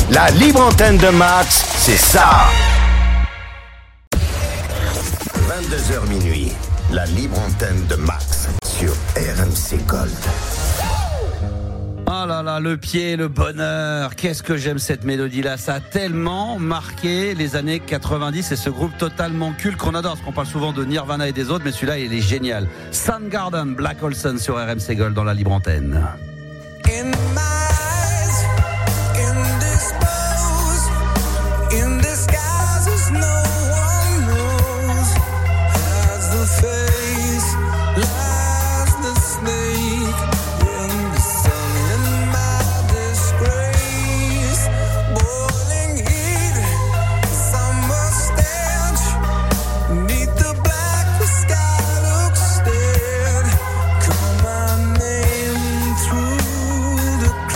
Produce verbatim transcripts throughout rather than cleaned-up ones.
La libre antenne de Max, c'est ça. vingt-deux heures minuit, la libre antenne de Max sur R M C Gold. Oh là là, le pied, le bonheur. Qu'est-ce que j'aime cette mélodie-là. Ça a tellement marqué les années quatre-vingt-dix et ce groupe totalement culte qu'on adore. Parce qu'on parle souvent de Nirvana et des autres, mais celui-là, il est génial. Soundgarden, Black Olson sur R M C Gold dans la libre antenne. In my eyes, indisposed, in disguises no one knows. As the face lies the snake in the sun. In my disgrace, boiling heat, summer stench. Neath the black, the sky looks dead. Call my name through the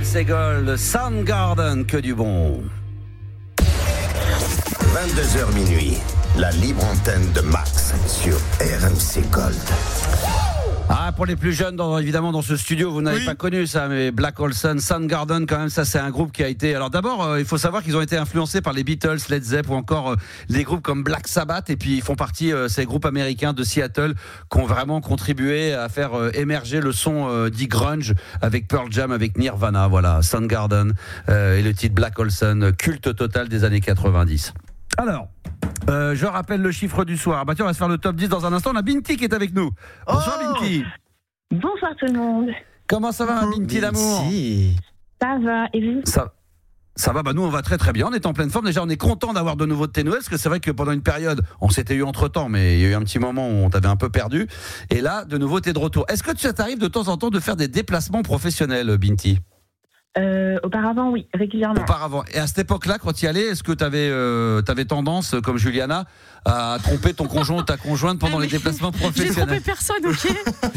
C Gold, Soundgarden, que du bon. vingt-deux heures minuit, la libre antenne de Max sur R M C Gold. Ah, pour les plus jeunes, dans, évidemment, dans ce studio, vous n'avez Oui. pas connu ça, mais Black Hole Sun, Soundgarden, quand même, ça, c'est un groupe qui a été. Alors, d'abord, euh, il faut savoir qu'ils ont été influencés par les Beatles, Led Zepp ou encore euh, des groupes comme Black Sabbath, et puis ils font partie, euh, ces groupes américains de Seattle, qui ont vraiment contribué à faire euh, émerger le son euh, dit grunge avec Pearl Jam, avec Nirvana, voilà, Soundgarden, euh, et le titre Black Hole Sun, culte total des années quatre-vingt-dix. Alors. Euh, je rappelle le chiffre du soir. Bah tiens, on va se faire le top dix dans un instant. On a Binti qui est avec nous. Bonsoir Oh Binti. Bonsoir tout le monde. Comment ça va, Binti d'amour? Si. Ça va et vous? Ça, ça va, bah nous on va très très bien. On est en pleine forme. Déjà, on est content d'avoir de nouveau de tes nouvelles, parce que c'est vrai que pendant une période, on s'était eu entre temps, mais il y a eu un petit moment où on t'avait un peu perdu. Et là, de nouveau, t'es de retour. Est-ce que ça t'arrive de temps en temps de faire des déplacements professionnels, Binti? euh, Auparavant, oui, régulièrement. Auparavant. Et à cette époque-là, quand tu y allais, est-ce que tu avais euh, tendance, comme Juliana, à tromper ton conjoint ou ta conjointe pendant les déplacements J'ai trompé professionnels? personne, ok.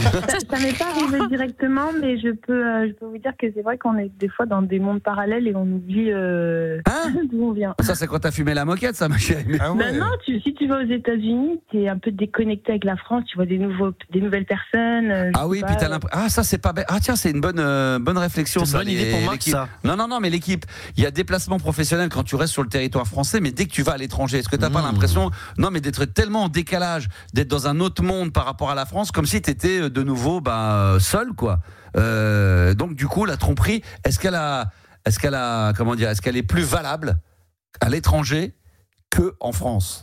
Ça m'est pas arrivé directement, mais je peux, euh, je peux vous dire que c'est vrai qu'on est des fois dans des mondes parallèles et on oublie euh, Hein? d'où on vient. Ça, c'est quand t'as fumé la moquette, ça, ma chérie. Ah ouais. Ben non, tu, si tu vas aux États-Unis, tu es un peu déconnecté avec la France, tu vois des, nouveaux, des nouvelles personnes. euh, je Ah sais oui, pas, puis t'as euh, l'impression. Ah, ça, c'est pas bête. Ah, tiens, c'est une bonne, euh, bonne réflexion, C'est ça. une bonne idée les- pour Max, l'équipe. ça. Non, non, non, mais l'équipe, il y a déplacement professionnel quand tu restes sur le territoire français, mais dès que tu vas à l'étranger, est-ce que t'as pas Mmh. l'impression, non, mais d'être tellement en décalage, d'être dans un autre monde par rapport à la France, comme si t'étais de nouveau, bah, seul, quoi. Euh, donc, du coup, la tromperie, est-ce qu'elle a, est-ce qu'elle a, comment dire, est-ce qu'elle est plus valable à l'étranger que en France?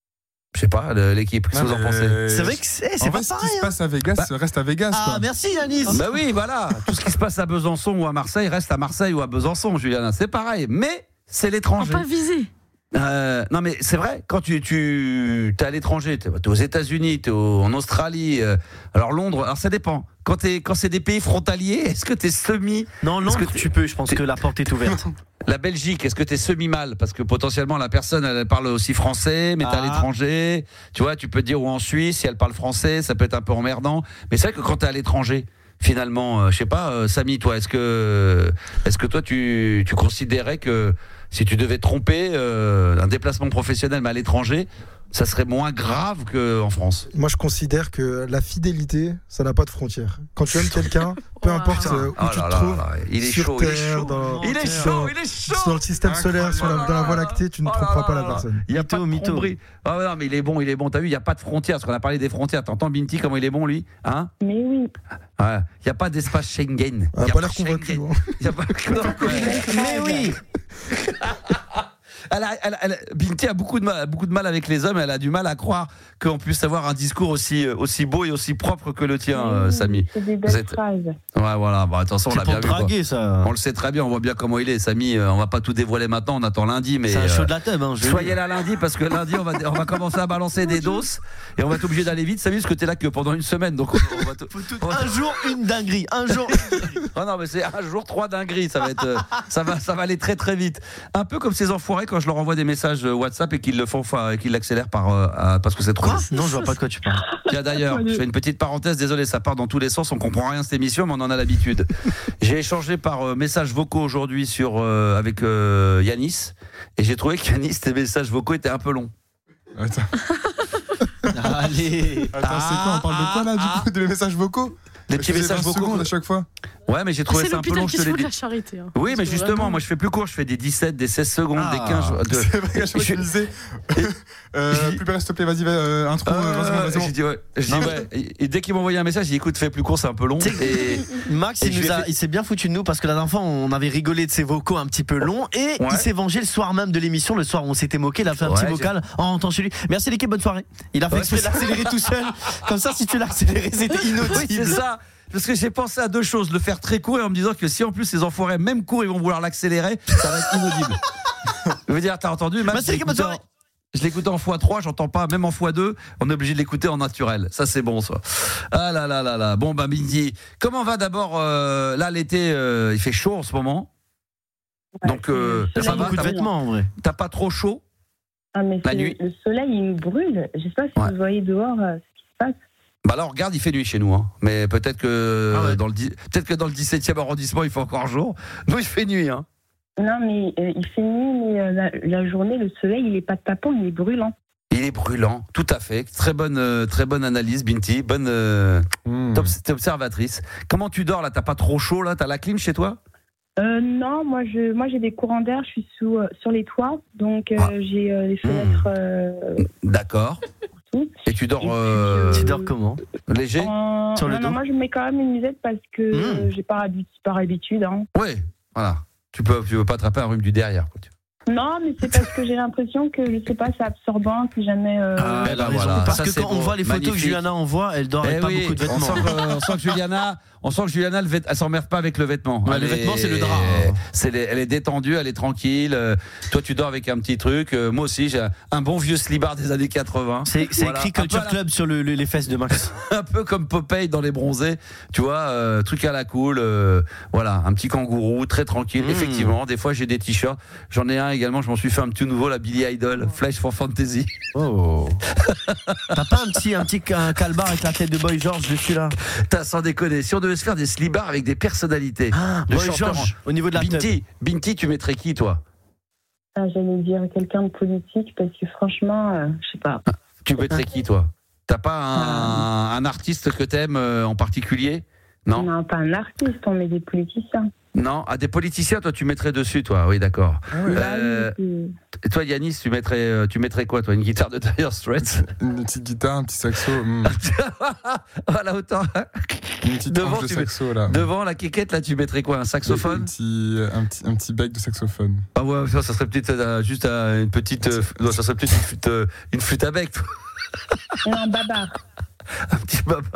Je sais pas, le- l'équipe, qu'est-ce que vous en Non, mais, pensez? euh, C'est vrai que c'est, c'est en pas fait, ce qui pareil. se hein. passe à Vegas Bah- reste à Vegas. Ah, quoi. merci Yanis. Bah oui, voilà. Tout ce qui se passe à Besançon ou à Marseille reste à Marseille ou à Besançon, Juliana. C'est pareil. Mais c'est On l'étranger. pas visé. Euh, non, mais c'est vrai, quand tu, tu es à l'étranger, tu es aux États-Unis, tu es en Australie, euh, alors Londres, alors ça dépend. Quand, t'es- quand c'est des pays frontaliers, est-ce que tu es semi. Non, Est-ce Londres, que tu peux. Je pense t'es- que la porte est ouverte. La Belgique, est-ce que tu es semi-mal? Parce que potentiellement, la personne, elle parle aussi français, mais tu es à Ah. l'étranger. Tu vois, tu peux te dire, ou en Suisse, si elle parle français, ça peut être un peu emmerdant. Mais c'est vrai que quand tu es à l'étranger, finalement, euh, je sais pas, euh, Samy, toi, est-ce que, est-ce que toi, tu, tu considérais que si tu devais tromper euh, un déplacement professionnel, mais à l'étranger, ça serait moins grave qu'en France? Moi, je considère que la fidélité, ça n'a pas de frontières. Quand tu aimes quelqu'un, peu Wow. importe euh, où Oh tu là te là trouves, là, il est sur chaud, Terre, il est chaud. dans, Il est dans- chaud, il est chaud. dans le système solaire, sur la- dans la Voie lactée, tu ne Oh là tromperas là pas là la là. personne. Il y a pas de mytho. tromperie. Ah ouais, non, mais il est bon, il est bon. T'as vu, il n'y a pas de frontières, parce qu'on a parlé des frontières. T'entends Binti comment il est bon, lui, hein? Mais oui. Ouais. Il n'y a pas d'espace Schengen. On Il y n'a a pas l'air Schengen. convaincu. hein. Il y a pas. Mais oui. Elle a, elle, elle- Binti a beaucoup de mal, beaucoup de mal avec les hommes. Elle a du mal à croire qu'on puisse avoir un discours aussi, aussi beau et aussi propre que le tien, euh, Samy. C'est des Vous belles êtes- phrases. Ouais, voilà. Bah, attention, on C'est l'a bien pour vu. quoi. draguer, ça. On le sait très bien. On voit bien comment il est, Samy. euh, On va pas tout dévoiler maintenant. On attend lundi, mais. C'est un euh, show de la tub. Hein, je Soyez là lundi parce que lundi on va, on va commencer à balancer des doses et on va être obligé d'aller vite. Samy, parce que t'es là que pendant une semaine, donc on, on va. Te, on va te- Un jour, une dinguerie. Un jour. Ah non, mais c'est un jour trois dingueries. Ça va être, euh, ça va, ça va aller très très vite. Un peu comme ces enfoirés quand je leur envoie des messages euh, WhatsApp et qu'ils le font, enfin, qu'ils l'accélèrent par euh, à- parce que c'est trop. Quoi? Non, je vois pas de quoi tu parles. Tiens, d'ailleurs, je fais une petite parenthèse. Désolé, ça part dans tous les sens. On comprend rien à cette émission, mais on en a l'habitude. J'ai échangé par euh, messages vocaux aujourd'hui sur euh, avec euh, Yanis et j'ai trouvé qu'Yanis, tes messages vocaux étaient un peu longs. Attends, Allez. Attends, c'est quoi? On parle de quoi là du coup? De messages vocaux? Les Je petits faisais messages vingt vocaux. secondes à chaque fois. Ouais, mais j'ai Ah, trouvé c'est ça un peu l'hôpital long. qui Je te se l'ai fout de dit. la charité. hein. Oui, mais Parce que justement, vraiment- moi je fais plus court, je fais des dix-sept, des seize secondes, Ah. des quinze. De... C'est vrai qu'à chaque fois Je- je me disais euh, J'ai- plus près, s'il te plaît, vas-y, va, euh, intro, euh, vingt secondes, Euh, vas-y, bon. j'ai dit ouais. Je dis Non, ouais. Et et dès qu'il m'envoyait un message, j'ai dit écoute, fais plus court, c'est un peu long. Tu sais Et Max, Et il, je nous lui ai a- fait- il s'est bien foutu de nous parce que la dernière fois, on avait rigolé de ses vocaux un petit peu longs et Ouais. il s'est vengé le soir même de l'émission, le soir où on s'était moqué. Il a fait un Ouais, petit j'ai- vocal en rentrant chez lui. Merci l'équipe, bonne soirée. Il a fait Ouais, exprès c'est- d'accélérer tout seul. Comme ça, si tu l'as accéléré, c'était oui, c'est inaudible. ça. Parce que j'ai pensé à deux choses, le faire très court et en me disant que si en plus ces enfoirés, même court, ils vont vouloir l'accélérer, ça va être inaudible. Je veux dire, t'as entendu Max, Merci, je l'équipe, bonne l'écoutais en- soirée. Je l'écoutais en fois trois, j'entends pas, même en fois deux, on est obligé de l'écouter en naturel. Ça, c'est bon, ça. Ah là là là là. Bon, bah, midi. Comment va d'abord, euh, là, l'été, euh, il fait chaud en ce moment. Ouais, Donc, euh, le Il y ça a soleil va, beaucoup de t'as- vêtements en vrai. T'as pas trop chaud? Ah, mais La c'est- nuit. le soleil, il nous brûle. Je sais pas si Ouais. vous voyez dehors euh, ce qui se passe. Bah là, on regarde, il fait nuit chez nous, hein. Mais peut-être que, Ah ouais. dans le dix- peut-être que dans le dix-septième arrondissement, il fait encore jour. Nous, il fait nuit. Hein. Non, mais euh, il fait nuit, mais euh, la, la journée, le soleil, il est pas tapant, il est brûlant. Il est brûlant, tout à fait. Très bonne, euh, très bonne analyse, Binti. Bonne, euh, Hmm. t'es obs- t'es observatrice. Comment tu dors là? T'as pas trop chaud là? T'as la clim chez toi? Euh, non, moi, je, moi j'ai des courants d'air, je suis sous, euh, sur les toits, donc euh, Ah. j'ai euh, les fenêtres euh, D'accord. partout. Et tu dors Et puis, euh, euh, Tu dors comment? léger? En- Sur le non, dos non, moi je mets quand même une musette parce que Mmh. euh, j'ai pas, habi- par habitude. Hein. Oui, voilà. Tu peux, tu veux pas attraper un rhume du derrière. Quoi. Non, mais c'est parce que j'ai l'impression que, je sais pas, c'est absorbant si jamais. euh, Ah, Elle a bah raison. voilà, Parce ça, que c'est quand on beau. voit les photos Magnifique. que Juliana envoie, elle dort Eh avec pas oui, beaucoup de on vêtements. sent que, on sent que Juliana, on sent que Juliana, le vêt- elle s'emmerde pas avec le vêtement. Ouais, Elle le est- vêtement, c'est le drap, hein. c'est les- elle est détendue, elle est tranquille. Euh, Toi, tu dors avec un petit truc. Euh, Moi aussi, j'ai un bon vieux slibard des années quatre-vingts. C'est c'est Voilà. écrit Un peu Culture à la- Club sur le- le- les fesses de Max. Un peu comme Popeye dans Les Bronzés, tu vois, euh, truc à la cool. euh, voilà, un petit kangourou, très tranquille. Mmh. Effectivement, des fois, j'ai des t-shirts. J'en ai un également. Je m'en suis fait un petit nouveau, la Billy Idol, Flash for Fantasy. Oh. T'as pas un petit, un petit un calbar avec la tête de Boy George dessus là? T'as sans déconner. Si on devait se faire des slibards avec des personnalités, Ah, de Boy chanteurs George, au niveau de la tête. Binti, Binti, tu mettrais qui, toi? ah, j'allais dire quelqu'un de politique parce que franchement, euh, je sais pas. Tu mettrais qui, toi? T'as pas un, un artiste que t'aimes euh, en particulier? Non. Non, pas un artiste, on met des politiciens. Non. À des politiciens, toi, tu mettrais dessus, toi. Oui, d'accord. ouais. Euh, Bah oui, Et toi, Yanis, tu mettrais, euh, tu mettrais quoi, toi? Une guitare de Dire Straits? Une petite guitare, un petit saxo. hmm. Voilà, autant. Une petite Devant, tranche de tu mets- saxo là. Devant la quéquette, là, tu mettrais quoi? Un Un saxophone? petit, un, petit, un petit bec de saxophone. Ah ouais, ça, ça serait peut-être euh, juste euh, une petite. euh, non, ça serait peut-être une flûte, euh, une flûte à bec, toi. oui. Non, babar. Un petit baba.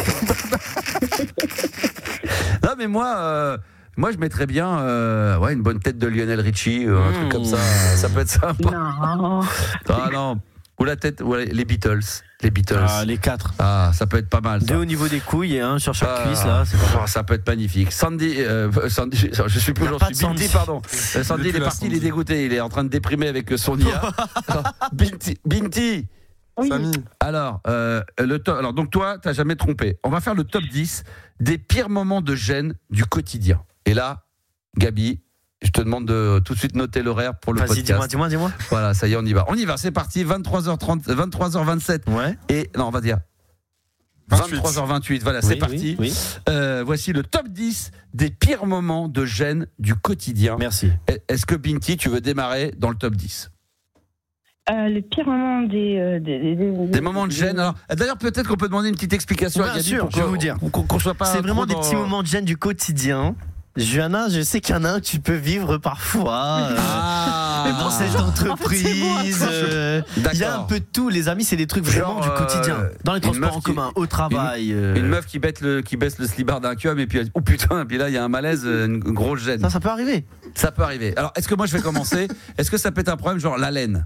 Non, mais moi, euh, moi, je mettrais bien euh, ouais, une bonne tête de Lionel Richie, euh, un Mmh. truc comme ça. Ça peut être sympa. Non. Ah non. Ou la tête, ou les Beatles. Les Beatles. Ah, les quatre. Ah, ça peut être pas mal. Ça. Deux au niveau des couilles et un sur chaque Ah, cuisse là. C'est pas mal. oh, ça peut être magnifique. Sandy, euh, Sandy, je suis plus Y a j'en pas suis de Binti, Sandy. pardon. Euh, Sandy, Il est il est plus là, parti, il est Sandy. dégoûté, il est en train de déprimer avec son I A. Alors, Binti, Binti. Oui. Samy, Alors, euh, le to- alors, donc toi, t'as jamais trompé. On va faire le top dix des pires moments de gêne du quotidien. Et là, Gabi, je te demande de tout de suite noter l'horaire pour le Vas-y, dis-moi, podcast. dis-moi, dis-moi. Voilà, ça y est, on y va. On y va, c'est parti, vingt-trois heures trente, vingt-trois heures vingt-sept. Ouais. Et non, on va dire vingt-huit. vingt-trois heures vingt-huit. Voilà, c'est Oui, parti. oui, oui. Euh, voici le top dix des pires moments de gêne du quotidien. Merci. Est-ce que Binti, tu veux démarrer dans le top dix? Euh, le pire moment des, euh, des, des, des- Des moments de gêne. Alors, d'ailleurs, peut-être qu'on peut demander une petite explication Bien à Gabi sûr, pour je vais qu'on- vous dire. qu'on qu'on soit pas. C'est vraiment trop des dans- petits moments de gêne du quotidien. Johanna, je sais qu'il y en a un que tu peux vivre parfois. euh, Ah, dans cette entreprise, euh, il y a un D'accord. peu de tout, les amis, c'est des trucs vraiment Genre, du quotidien. euh, Dans les une transports meuf en qui- commun, au travail. euh, Une meuf qui baisse le, qui baisse le slibard d'un cum et puis elle dit, oh putain, et puis là il y a un malaise, une grosse gêne. Ça, ça peut arriver. Ça peut arriver. Alors, est-ce que moi je vais commencer? Est-ce que ça peut être un problème, genre la laine?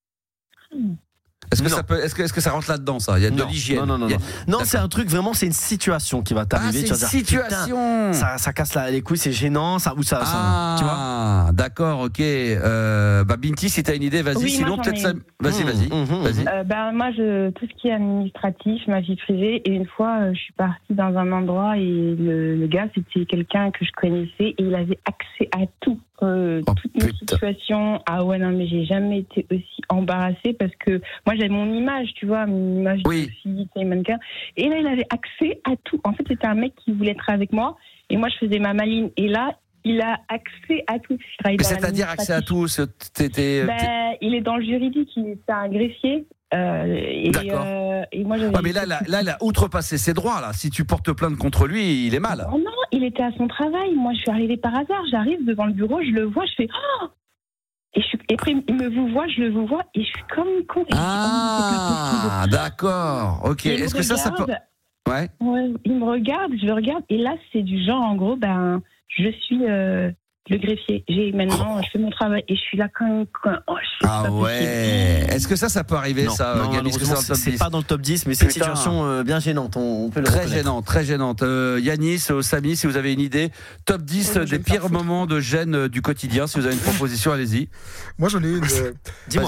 Est-ce que, Non. ça peut, est-ce, que, est-ce que ça rentre là-dedans, ça? Il y a de Non, l'hygiène. non, non, non, Il y a- non. Non, c'est un truc vraiment, c'est une situation qui va Ah, t'arriver. c'est tu une vas dire, situation. putain, ça, ça casse la- les couilles, c'est gênant, ça, ou ça, ça- Ah, tu vois. d'accord, ok. Euh, bah, Binti, si t'as une idée, vas-y. Oui, Sinon, moi, j'en peut-être ai ça. une. Vas-y, Mmh, vas-y. mmh, vas-y. Euh, bah, moi, je, tout ce qui est administratif, ma vie privée. Et une fois, euh, je suis partie dans un endroit et le, le gars, c'était quelqu'un que je connaissais et il avait accès à tout. Euh, Oh, toutes mes putain. situations. Ah ouais, non, mais j'ai jamais été aussi embarrassée parce que moi, j'avais mon image, tu vois, mon image Oui. de fille, de mannequin. Et là, il avait accès à tout. En fait, c'était un mec qui voulait être avec moi et moi, je faisais ma maline. Et là, il a accès à tout. Je travaille Mais dans c'est-à-dire accès à l'administratif. tout. ce- t'es- t'es- t'es- Ben, il est dans le juridique, il est un greffier. Euh, et, D'accord. euh, et moi, j'avais. Ouais, mais là, là, là, il a outrepassé ses droits. Là, si tu portes plainte contre lui, il est mal. Oh non, il était à son travail. Moi, je suis arrivée par hasard. J'arrive devant le bureau, je le vois, je fais. Oh et, je suis... et après, il me vous voit, je le vous vois, et je suis comme une con. Et je dis, Ah, d'accord. Ok. oh, c'est pas possible. Et Est-ce il que me ça, ça peut. regarde. Ouais. Ouais, il me regarde, je le regarde, et là, c'est du genre, en gros, ben, je suis euh, le greffier. J'ai maintenant, je fais mon travail, et je suis là quand. quand oh, je suis Ah pas ouais. possible. Est-ce que ça, ça peut arriver, Non, ça, non, Gabi? Est-ce que c'est malheureusement, dans le top c'est dix? pas dans le top dix, mais c'est une Putain. situation euh, bien gênante, on, on peut le Très reconnaître. gênante, très gênante. Euh, Yanis, euh, Samy, si vous avez une idée, top dix Ouais, je des vais me faire pires foutre. moments de gêne euh, du quotidien. Si vous avez une proposition, allez-y. Moi, j'en ai une. euh, Dis-moi. Vas-y.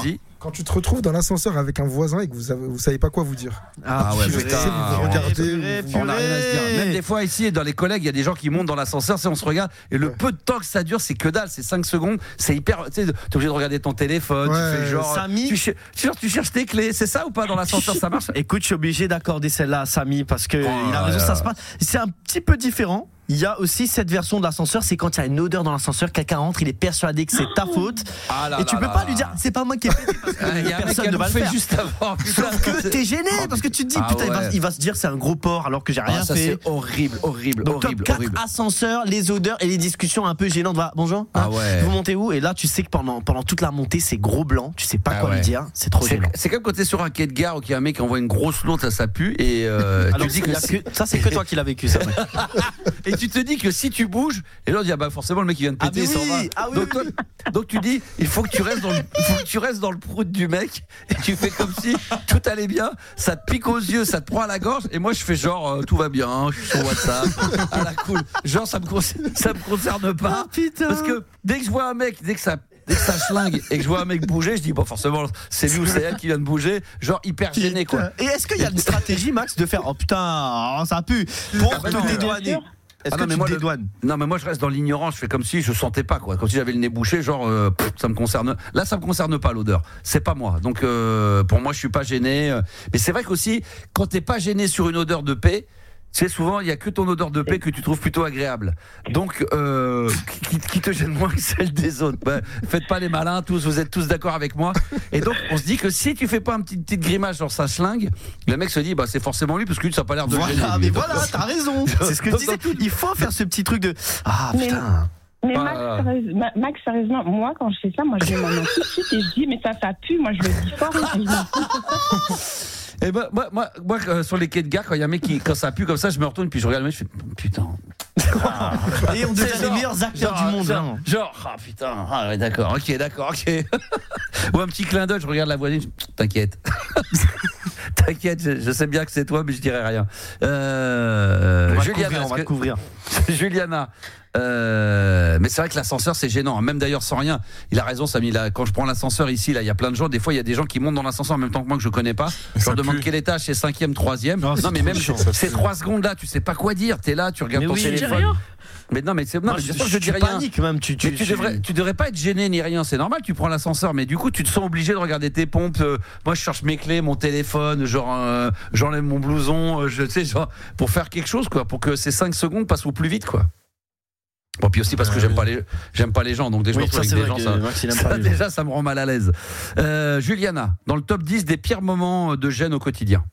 Quand tu te retrouves dans l'ascenseur avec un voisin et que vous, avez, vous savez pas quoi vous dire. Ah ouais, Vous putain. essayez de vous regarder. purée, vous- On n'a rien à se dire. Même des fois ici, dans les collègues, il y a des gens qui montent dans l'ascenseur, c'est on se regarde, et le Ouais. peu de temps que ça dure, c'est que dalle, c'est cinq secondes, c'est hyper. Tu sais, t'es obligé de regarder ton téléphone, Ouais, tu fais genre. Samy. Tu, cher- genre, tu cherches tes clés, c'est ça ou pas dans l'ascenseur, ça marche? Écoute, je suis obligé d'accorder celle-là à Samy parce que Oh il a là raison, là. ça se passe. C'est un petit peu différent. Il y a aussi cette version de l'ascenseur, c'est quand il y a une odeur dans l'ascenseur, quelqu'un rentre, il est persuadé que c'est ta faute, Ah là et tu là peux là pas là. lui dire c'est pas moi qui ai pété parce que Ah, il y a un mec personne qui a ne va le bouffé faire. juste avant. putain. Sauf que t'es gêné parce que tu te dis Ah putain il, va, ouais. il va se dire c'est un gros porc alors que j'ai rien Ah, ça fait. c'est horrible, horrible, Donc horrible, top quatre, horrible. ascenseur, les odeurs et les discussions un peu gênantes. Voilà, bonjour. Ah Hein, ouais. Vous montez où? Et là tu sais que pendant, pendant toute la montée c'est gros blanc, tu sais pas Ah quoi ouais. lui dire, c'est trop C'est gênant. c'est comme quand t'es sur un quai de gare où il y a un mec qui envoie une grosse lourde, ça, ça pue, et euh, tu Alors, te dis ça, que, y a si- que- ça c'est que toi qui l'as vécu ça. et tu te dis que si tu bouges, et là on dit ah bah forcément le mec qui vient de Ah, péter mais il s'en oui, va. ah oui, donc, oui, toi- donc tu dis il faut que tu restes dans le, il faut que tu restes dans le prout du mec, et tu fais comme si tout allait bien, ça te pique aux yeux, ça te prend à la gorge, et moi je fais genre euh, tout va bien, je suis sur WhatsApp, à la cool, genre ça me concerne, ça me concerne pas, Ah, putain. parce que dès que je vois un mec, dès que ça Dès que ça schlingue et que je vois un mec bouger, je dis bon forcément c'est lui ou c'est elle qui vient de bouger, genre hyper gêné quoi. Et est-ce qu'il y a une stratégie Max de faire oh putain oh, ça pue pour Ah bah te non, dédouaner? Est-ce Ah que non, mais tu moi, te le- dédouanes? Non mais moi je reste dans l'ignorance, je fais comme si je sentais pas quoi, comme si j'avais le nez bouché, genre euh, pff, ça me concerne. Là ça me concerne pas l'odeur, c'est pas moi. Donc euh, pour moi je suis pas gêné. euh. Mais c'est vrai qu'aussi quand t'es pas gêné sur une odeur de paix, tu sais souvent il y a que ton odeur de paix que tu trouves plutôt agréable. Donc euh, qui, qui te gêne moins que celle des autres. Bah, faites pas les malins tous, vous êtes tous d'accord avec moi. Et donc on se dit que si tu fais pas un petit petite grimace genre ça schlingue, le mec se dit bah c'est forcément lui parce que lui ça a pas l'air de le gêner. Voilà, lui. mais Donc, voilà, t'as raison. C'est ce que je Donc, disais. dans tout- Il faut faire ce petit truc de ah Mais- putain. Mais Ah. Max, sérieuse- Ma- Max, sérieusement, moi, quand je fais ça, moi, je mets ma main tout de suite et je dis, mais ça, ça pue. Moi, je le dis fort. Et je me- Et moi, moi, moi, moi, euh, sur les quais de gare, quand il y a un mec qui, quand ça pue comme ça, je me retourne puis je regarde le mec, je fais putain. Et on devient C'est les genre- meilleurs acteurs genre, du monde. Genre, hein. genre, ah putain, ah ouais, d'accord, ok, d'accord, ok. Ou un petit clin d'œil, je regarde la voisine, je- t'inquiète. T'inquiète, je, je sais bien que c'est toi, mais je dirai rien. Euh, On va te Juliana, couvrir, on est-ce va te que- couvrir. Juliana. Euh, mais c'est vrai que l'ascenseur c'est gênant, même d'ailleurs sans rien. Il a raison Samy, là, quand je prends l'ascenseur ici, là il y a plein de gens, des fois il y a des gens qui montent dans l'ascenseur en même temps que moi que je connais pas. Je Ça leur demande pue. quel étage, c'est cinquième, troisième. Non, Non, c'est mais trop même chiant, ça ces pue. trois secondes là, tu sais pas quoi dire. T'es là, tu regardes Mais ton oui, Tu dis téléphone. rien. Mais non, mais c'est non, Moi, mais je, bien sûr que je, je dis tu rien. paniques même. Tu, tu, Mais tu devrais, tu devrais pas être gêné ni rien, c'est normal, tu prends l'ascenseur, mais du coup tu te sens obligé de regarder tes pompes. euh, moi je cherche mes clés, mon téléphone, genre euh, j'enlève mon blouson, euh, je tu sais genre pour faire quelque chose quoi, pour que ces cinq secondes passent au plus vite quoi. Bon puis aussi parce que Ah j'aime oui. pas les j'aime pas les gens, donc dès que je me Oui, ça retrouve c'est avec des vrai gens que ça, Max il aime ça, pas les gens. déjà ça me rend mal à l'aise. Euh, Juliana, dans le top dix des pires moments de gêne au quotidien.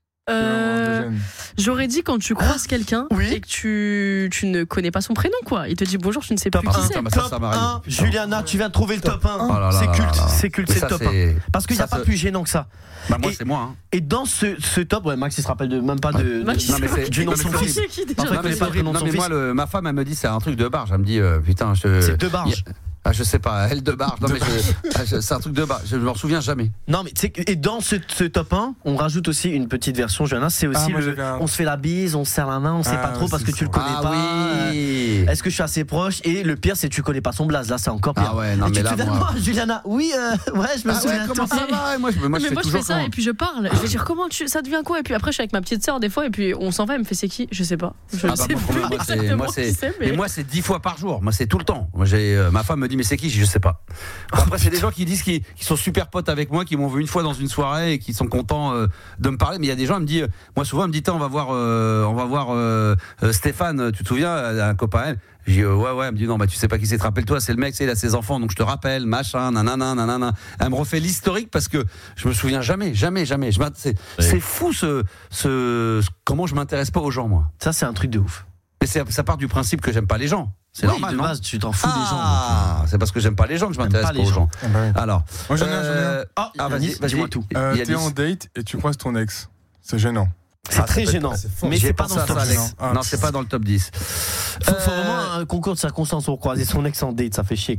Euh, J'aurais dit quand tu croises quelqu'un Oui. et que tu, tu ne connais pas son prénom, quoi. Il te dit bonjour, tu ne sais Top plus qui un. c'est. Putain, bah ça, Top ça m'arrive. un, Putain. Juliana, tu viens de trouver le top un. Oh là là C'est là culte, là là. c'est culte, Mais c'est ça, le top un. c'est- Parce qu'il n'y a ça, pas c'est- plus gênant que ça. Bah moi Et- c'est moi. Hein. Et dans ce, ce top, ouais, Max il se rappelle de, même pas de, Max, de- non, mais c'est- du nom non, de mais son c'est fils. C'est qui déjà En fait, Non, mais connais c'est pas le horrible. nom de Non, son mais fils. moi, le- ma femme, elle me dit c'est un truc de barge. Elle me dit euh, putain, je. C'est deux barges. Ah, je sais pas, elle de barge. Non, mais je- ah, je- c'est un truc de barge. Je m'en souviens jamais. Non mais tu sais que- et dans ce, ce top un, on rajoute aussi une petite version Johanna, c'est aussi Ah, moi, le j'avais un- on se fait la bise, on se serre la main, on sait Ah, pas trop ouais, parce c'est que tu le ça. connais Ah pas. oui. Est-ce que je suis assez proche? Et le pire c'est que tu connais pas son blaze, là c'est encore pire. Ah ouais, non, et mais tu là, te souviens de moi- moi, Juliana? Oui, euh, ouais, je me Ah ouais, souviens. de comment toi. ça va? Et moi, je, moi, je mais fais moi je toujours fais ça comment. et puis je parle. Je vais dire comment tu, ça devient quoi et puis après je suis avec ma petite sœur des fois et puis on s'en va. Elle me fait c'est qui? Je sais pas. Je Ah ne bah, sais moi, plus moi, c'est- exactement moi, qui c'est- c'est. Mais moi, c'est dix fois par jour. Moi, c'est tout le temps. Moi, j'ai, euh, ma femme me dit, mais c'est qui? Je dis, je sais pas. Bon, après, c'est des gens qui disent qu'ils, qu'ils sont super potes avec moi, qui m'ont vu une fois dans une soirée et qui sont contents euh, de me parler. Mais il y a des gens, elle me dit, euh, moi, souvent, elle me dit, tiens, on va voir, euh, on va voir euh, euh, Stéphane. Tu te souviens, un copain à elle? Je dis, euh, ouais, ouais. Elle me dit, non, bah, tu sais pas qui c'est. Te rappelle-toi, c'est le mec, c'est, il a ses enfants, donc je te rappelle, machin, nanana, nanana. Elle me refait l'historique parce que je me souviens jamais, jamais, jamais. Je m'int- c'est, c'est fou ce, ce, comment je m'intéresse pas aux gens, moi. Ça c'est un truc de ouf. Mais c'est- ça part du principe que j'aime pas les gens. C'est Oui, normal, de non? base tu t'en fous des gens. donc, Ah, c'est parce que j'aime pas les gens que je T'aimes m'intéresse pas pas, les aux gens. gens. Alors, Moi j'en ai un, j'en ai un. euh, Ah, ah, vas-y, Yanis, vas-y. dis-moi tout. Euh, Yanis. T'es en date et tu croises ton ex. C'est gênant. C'est Ah, très ça peut gênant. être- c'est fort. Mais J'y ai c'est pas pensé dans à ce top ça, dix. Alex. Ah. Non, c'est pas dans le top dix. Faut, faut Euh, vraiment un concours de circonstances pour croiser son ex en date, ça fait chier quand Top. même.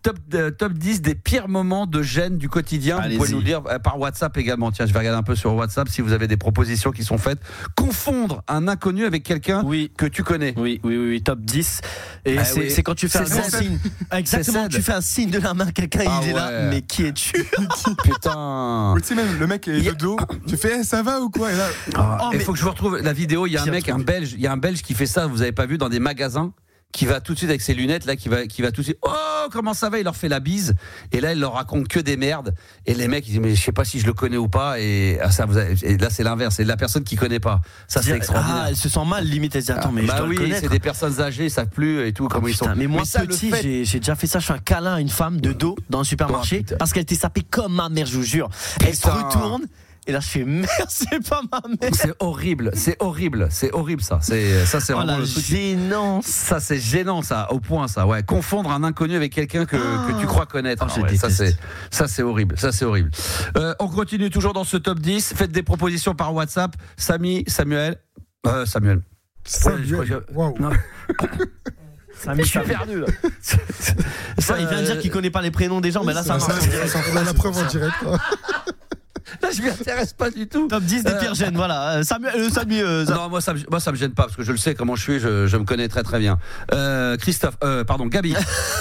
top, euh, top dix des pires moments de gêne du quotidien. Allez-y. Vous pouvez nous le dire euh, par WhatsApp également. Tiens, je vais regarder un peu sur WhatsApp si vous avez des propositions qui sont faites. Confondre un inconnu avec quelqu'un Oui. que tu connais. Oui, oui, oui, oui, top dix. Et Ah c'est, oui. c'est quand tu fais un C'est grand Ced. signe. Exactement, C'est tu Ced. fais un signe de la main à quelqu'un, Ah il est là. ouais. Mais qui es-tu? Putain. Mais tu sais, même le mec est Il y a- de dos, tu fais eh, ça va ou quoi? Et là, Ah, Oh, il mais- faut que je vous retrouve la vidéo. Il y a un Pire mec, truc. un Belge, il y a un Belge qui fait ça. Vous avez pas vu dans des magasins, qui va tout de suite avec ses lunettes là, qui va, qui va tout de suite. Oh, comment ça va? Il leur fait la bise. Et là, il leur raconte que des merdes. Et les mecs, ils disent mais je sais pas si je le connais ou pas. Et ah, ça, vous avez- et là, c'est l'inverse. C'est la personne qui connaît pas. Ça, c'est extraordinaire. Ah, elle se sent mal, limite, elle se dit attends, mais bah je dois oui, le connaître. c'est des personnes âgées, ils savent plus et tout Ah, comment ils sont. putain, mais moi ça, le petit, fait- j'ai, j'ai déjà fait ça. Je fais un câlin à une femme de dos dans un supermarché Oh, putain. parce qu'elle était sapée comme ma mère, je vous jure. Elle se Putain. retourne et là je fais merde, c'est pas ma mère. C'est horrible, c'est horrible, c'est horrible ça. C'est ça, c'est Oh vraiment la le truc. gênance. Ça c'est gênant ça, au point ça. Ouais, confondre un inconnu avec quelqu'un que, que tu crois connaître. Oh, je Ah ouais, ça déteste. c'est ça c'est horrible, ça c'est horrible. Euh, on continue toujours dans ce top dix. Faites des propositions par WhatsApp. Samy, Samuel, euh, Samuel. Samuel. je crois que- Waouh. Non. Samy, Je suis Samy. perdu là. Ça, il vient de dire qu'il connaît pas les prénoms des gens, mais là ça C'est- marche. c'est- On a la preuve en direct. quoi. Là je m'y intéresse pas du tout. Top dix des pires gènes, voilà. Euh, Samuel, euh, Samuel, euh, Zap- Non, moi ça, me, moi ça me gêne pas parce que je le sais comment je suis, je, je me connais très très bien. Euh, Christophe, euh, pardon, Gabi.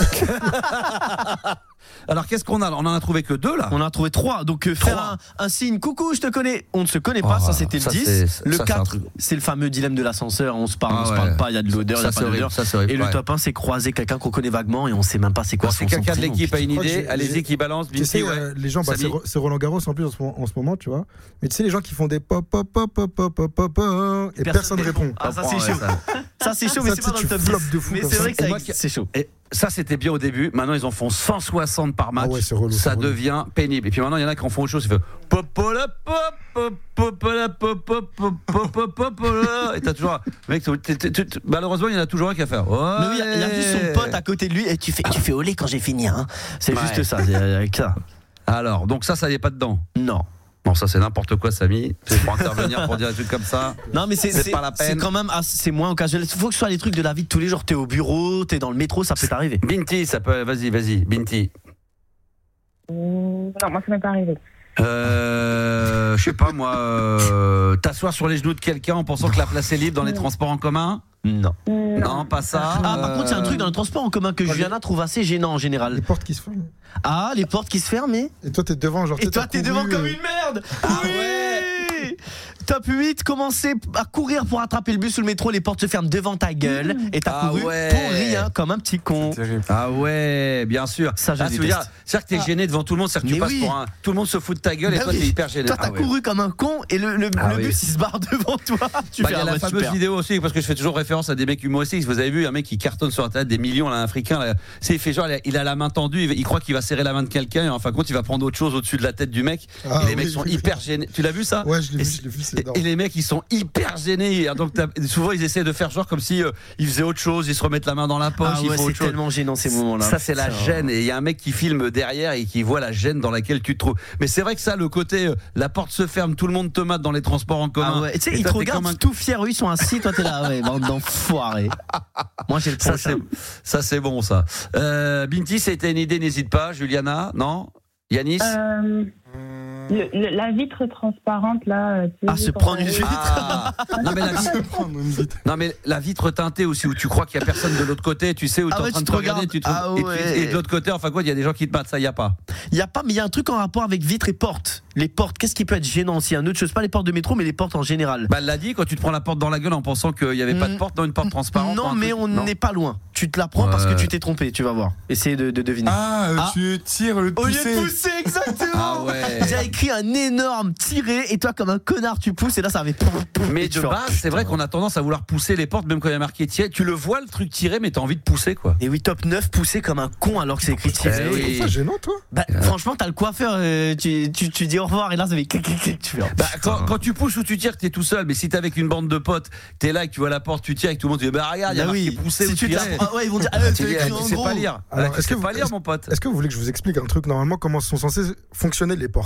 Alors qu'est-ce qu'on a? On en a trouvé que deux là. On en a trouvé trois. Donc euh, faire Trois. un, un signe, coucou, je te connais. On ne se connaît pas, Oh, ça c'était le ça, dix. c'est- Le ça, c'est un quatre, truc. c'est le fameux dilemme de l'ascenseur. On se parle, Ah on se ouais. parle pas, il y a de l'odeur, il y Ça a c'est pas horrible, d'odeur. ça c'est horrible. Et le ouais. top un, c'est croiser quelqu'un qu'on connaît vaguement et on sait même pas c'est quoi Bon, son si quelqu'un de son prénom. l'équipe a une Je crois que idée, j'ai- allez-y j'ai- qui balance. Tu sais, Binti, ouais. euh, les gens, bah, c'est, Samy. Ro- c'est Roland Garros en plus en ce, moment, en ce moment, tu vois. Mais tu sais, les gens qui font des pop, pop, pop, pop, pop, pop, pop, pop, et personne ne répond. Ah, ça Oh, c'est ouais, chaud. ça. Ça c'est chaud, mais Ça, c'est tu pas sais, dans le tu top floppes dix. de fou Mais comme c'est ça. vrai que ça Et moi existe, qui- c'est chaud. Et ça c'était bien au début. Maintenant ils en font cent soixante par match. Ah ouais, c'est relou, ça c'est relou. devient pénible. Et puis maintenant il y en a qui en font autre chose. Ils font pop pop la pop pop pop la pop pop pop pop pop pop pop. Et t'as toujours, mec, t'es- t'es- t'es- malheureusement il y en a toujours un qui a fait. Ouais. Mais oui, il a- il a vu son pote à côté de lui et tu fais, tu fais olé quand j'ai fini. Hein. C'est Ouais. juste ça, c'est avec ça. Alors donc ça ça y est pas dedans. Non. Bon ça c'est n'importe quoi Samy. C'est pour intervenir pour dire des trucs comme ça. Non, mais c'est, C'est c'est, pas la peine. c'est quand même assez, c'est moins occasionnel. Il faut que ce soit les trucs de la vie de tous les jours. T'es au bureau, t'es dans le métro, ça peut t'arriver. Binti ça peut. Vas-y vas-y Binti. Euh, Non, moi, ça m'est pas arrivé. Euh, je sais pas moi, euh, t'asseoir sur les genoux de quelqu'un en pensant que la place est libre dans les transports en commun? Non. Euh, Non, pas ça. Ah, par Euh, contre, il y a un truc dans le transport en commun que Juliana trouve assez gênant en Les général. portes qui se ferment. Ah, les portes qui se ferment, mais. Et toi, t'es devant, genre. Et t'as toi, t'es couru, devant comme euh, une merde. Ah Oui. Top huit, commencer à courir pour attraper le bus ou le métro, les portes se ferment devant ta gueule et t'as Ah couru ouais. pour rien comme un petit con. terrible. Ah ouais, bien sûr. Ça, je Ah, tu veux déteste. dire, c'est-à-dire que t'es gêné devant tout le monde, c'est-à-dire que tu Mais passes oui. pour un. Tout le monde se fout de ta gueule et Bah toi oui. t'es hyper gêné. Toi, t'as Ah ouais. couru comme un con et le, le, Ah le oui. bus il se barre devant toi. Tu Bah, fais il y a ah la ouais, fameuse super. vidéo aussi, parce que je fais toujours référence à des mecs humoristiques. Vous avez vu un mec qui cartonne sur internet des millions, là, un africain, là, c'est, il fait genre, il a- il a la main tendue, il, il croit qu'il va serrer la main de quelqu'un, et en fin de compte, il va prendre autre chose au-dessus de la tête du mec. Ah et les oui, mecs oui, sont oui. hyper gênés. Tu l'as vu ça? Ouais, je l'ai Et vu, c'est- je l'ai vu, c'est Et, énorme. et les mecs ils sont hyper gênés. Donc t'as- souvent ils essaient de faire genre comme si euh, ils faisaient autre chose, ils se remettent la main dans la poche, Ah ils ouais, font c'est autre chose. tellement gênant ces moments-là. Ça c'est la Putain. gêne et il y a un mec qui filme derrière et qui voit la gêne dans laquelle tu te trouves. Mais c'est vrai que ça, le côté euh, la porte se ferme, tout le monde te mate dans les transports en commun. Ah ouais, tu sais, Et ils toi, te t'es regardent comme un- tout fiers, eux ils sont assis, toi t'es là, ouais, bande d'enfoirés. Moi j'ai le Ça c'est, prochain. ça c'est bon ça. Euh, Binti, c'était une idée, n'hésite pas. Juliana, non? Yanis? Euh, le- le- la vitre transparente, là. euh, tu Ah, sais, se quand prendre elle- une vitre. Ah. Non mais la vitre. Se prendre une vitre. Non mais la vitre teintée aussi où tu crois qu'il y a personne de l'autre côté, tu sais où Ah t'es ouais, en train tu de te te regarder, regardes. tu te trouves- Ah et, tu- ouais. et de l'autre côté, enfin quoi, il y a des gens qui te battent, ça y a pas. Il y a pas, mais il y a un truc en rapport avec vitre et porte. Les portes, qu'est-ce qui peut être gênant aussi? Un autre chose, pas les portes de métro, mais les portes en général. Bah elle l'a dit quand tu te prends la porte dans la gueule en pensant qu'il y avait pas de Mm. porte, dans une porte transparente. Non, un mais truc. on Non. n'est pas loin. Tu te la prends parce que Ouais. tu t'es trompé, tu vas voir. Essaye de, de deviner. Ah, euh, Ah. tu tires le Au lieu pousser. de pousser, exactement. Ah ouais. J'ai écrit un énorme tiré et toi, comme un connard, tu pousses et là, ça avait. Mais et tu de fais, base, oh, c'est vrai putain. qu'on a tendance à vouloir pousser les portes, même quand il y a marqué tirer. Tu le vois le truc tiré, mais t'as envie de pousser quoi. Et oui, top neuf, pousser comme un con alors que c'est écrit tiré. Eh C'est oui. ça gênant, toi? Bah, franchement, t'as le coiffeur, euh, tu, tu, tu dis au revoir et là, ça fait clic, clic, clic, tu fais. oh, Bah, putain. quand, quand tu pousses ou tu tires, t'es tout seul. Mais si t'es avec une bande de potes, t'es là et que tu vois la porte, tu tires et que tout le monde te dit bah regarde, il y a Bah marqué oui, pousser si ou tu te la tirer. prends- ah ouais, ils vont dire, ah, Ah, tu tu dis, écrit tu en sais gros. pas lire. Alors, Ah, tu est-ce sais que pas vous- lire mon pote. Est-ce que vous voulez que je vous explique un truc? Normalement, comment sont censés fonctionner les portes? Ah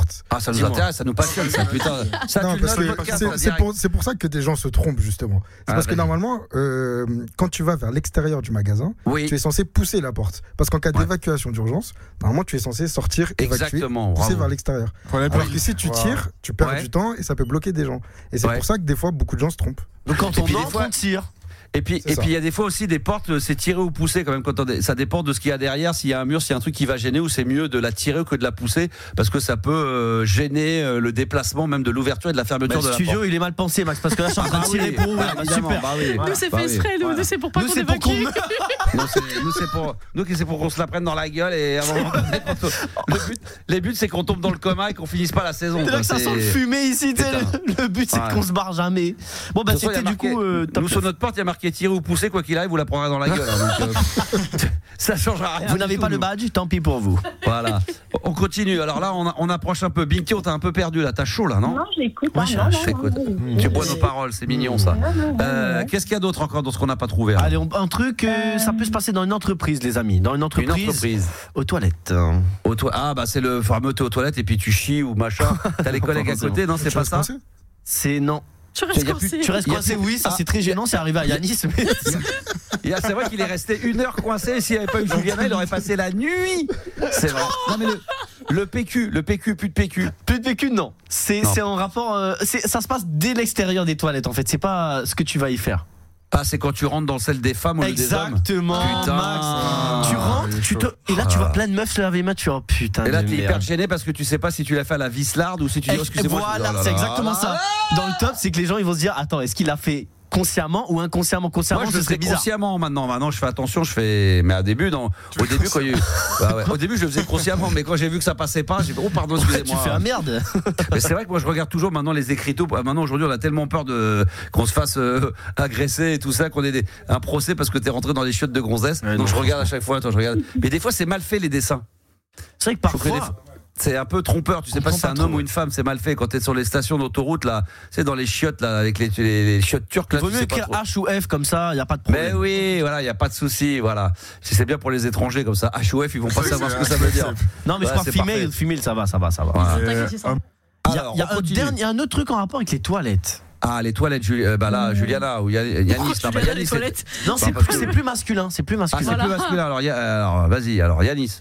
ça nous Dis-moi. intéresse, ça nous passionne, ça, putain. Ça, Non, tu le parce notes, que le podcast, c'est- en c'est direct. pour, c'est pour ça que des gens se trompent, justement. C'est Ah, parce que vas-y. normalement, euh, quand tu vas vers l'extérieur du magasin, Oui, tu es censé pousser la porte. Parce qu'en cas Ouais. d'évacuation d'urgence, normalement, tu es censé sortir, évacuer, exactement. pousser Bravo. vers l'extérieur. Pour la Alors pluie. que si tu Wow. tires, tu perds Ouais. du temps et ça peut bloquer des gens. Et c'est Ouais. pour ça que des fois, beaucoup de gens se trompent. Donc quand Et on puis des entre, fois- on tire. Et puis, C'est et ça. puis il y a des fois aussi des portes, c'est tirer ou pousser quand même. Quand on- ça dépend de ce qu'il y a derrière. S'il y a un mur, s'il y a un truc qui va gêner, ou c'est mieux de la tirer que de la pousser, parce que ça peut euh, gêner euh, le déplacement même de l'ouverture et de la Bah, fermeture le de la studio, porte. il est mal pensé, Max, parce que là, je suis en train de Ah tirer oui, pour ouvrir. bah, Bah, évidemment, super. bah oui. Nous, c'est Bah fait oui. exprès, nous, Voilà. nous, c'est pour pas Nous, qu'on c'est pour qu'on évacue. Non, c'est- nous c'est pour nous c'est pour qu'on se la prenne dans la gueule et à un moment donné, quand on- le but les buts c'est qu'on tombe dans le coma et qu'on finisse pas la saison. C'est là quoi. que ça C'est- sent le fumé ici, tu sais, Putain. le, le but c'est Ouais. qu'on se barre jamais. Bon bah De toute façon, il y a c'était du marqué- coup euh, top nous sur notre porte il y a marqué tirer ou pousser, quoi qu'il arrive vous la prendrez dans la gueule, hein, donc, euh, ça changera rien. Vous du n'avez tout, pas le nous. badge, tant pis pour vous. Voilà. On continue. Alors là on, a- on approche un peu. Binky, on t'a un peu perdu là. T'as chaud là, non? Non, j'écoute. Moi, hein, je- non, je non, t'écoute. non, non, Tu non, bois non, nos paroles, c'est mignon ça. non, non, Euh, non. Qu'est-ce qu'il y a d'autre encore dans ce qu'on n'a pas trouvé, hein? Allez, on- un truc, euh, ça peut se passer dans une entreprise, les amis. Dans une Une entreprise, entreprise. aux toilettes. Au toi- Ah bah c'est le fameux t'es aux toilettes et puis tu chies ou machin. T'as les collègues à côté, non c'est Tu pas restes ça? coincé C'est non. Tu Il restes y a plus- coincé. Tu restes Il y a coincé, plus- oui, ça Ah. c'est très gênant, c'est arrivé à Yanis. Mais... Il y a- C'est vrai qu'il est resté une heure coincé et s'il n'y avait pas eu Juliana il aurait passé la nuit. C'est vrai. Non mais le, le P Q, le P Q, plus de P Q. Plus de vécu, non. C'est Non. c'est en rapport. euh, c'est- ça se passe dès l'extérieur des toilettes en fait. C'est pas ce que tu vas y faire. Ah c'est quand tu rentres dans celle des femmes au lieu des hommes. Exactement, Putain. Max. Tu rentres, il est tu te... chaud. et là tu vois Ah. plein de meufs se laver les mains. Tu vois, oh, putain. Et là de t'es merde. hyper gêné parce que tu sais pas si tu l'as fait à la vislarde ou si tu dis Et- oh, excusez-moi. je- voilà, oh là c'est là. exactement ça. Dans le top, c'est que les gens ils vont se dire attends, est-ce qu'il a fait consciemment ou inconsciemment? Consciemment, Moi je ce le serait fais bizarre. consciemment maintenant. Maintenant je fais attention, je fais. Mais à début, dans... au début quand il y a eu- Bah ouais, au début je le faisais consciemment, mais quand j'ai vu que ça passait pas, j'ai dit oh pardon Ouais, excusez-moi. tu fais un merde. Mais c'est vrai que moi je regarde toujours maintenant les écriteaux. Maintenant aujourd'hui on a tellement peur de qu'on se fasse euh, agresser et tout ça, qu'on ait des... un procès parce que t'es rentré dans les chiottes de gonzesse. Ouais, Donc non, je regarde à chaque fois. Attends, je regarde. Mais des fois c'est mal fait les dessins. C'est vrai que Je trouve que des parfois. fois- C'est un peu trompeur, tu sais pas comprends si c'est pas un trop, homme ou ouais. une femme, c'est mal fait. Quand t'es sur les stations d'autoroute, là, c'est dans les chiottes, là, avec les, les, les chiottes turques, là, Il vaut tu mieux sais pas écrire trop. H ou F comme ça, il y a pas de Mais problème. oui, voilà, il n'y a pas de souci, voilà. Si c'est bien pour les étrangers comme ça, H ou F, ils vont pas Oui, savoir ce c'est que ça veut dire. Non, mais je Ouais, crois c'est female, parfait. female, ça va, ça va, ça va. Voilà. T'inquiète, c'est ça. Euh, Il y a, Alors, il y a on un continue. dernier, un autre truc en rapport avec les toilettes. Ah, les toilettes, Juli- euh, bah là, Juliana, ou Yann- Yanis, Pourquoi non, tu bah, viens dans Yanis, les c'est- toilettes? Non, c'est parce plus, que- c'est plus masculin, c'est plus Ah, c'est masculin. plus masculin. Alors, Ya- alors, vas-y, alors, Yanis.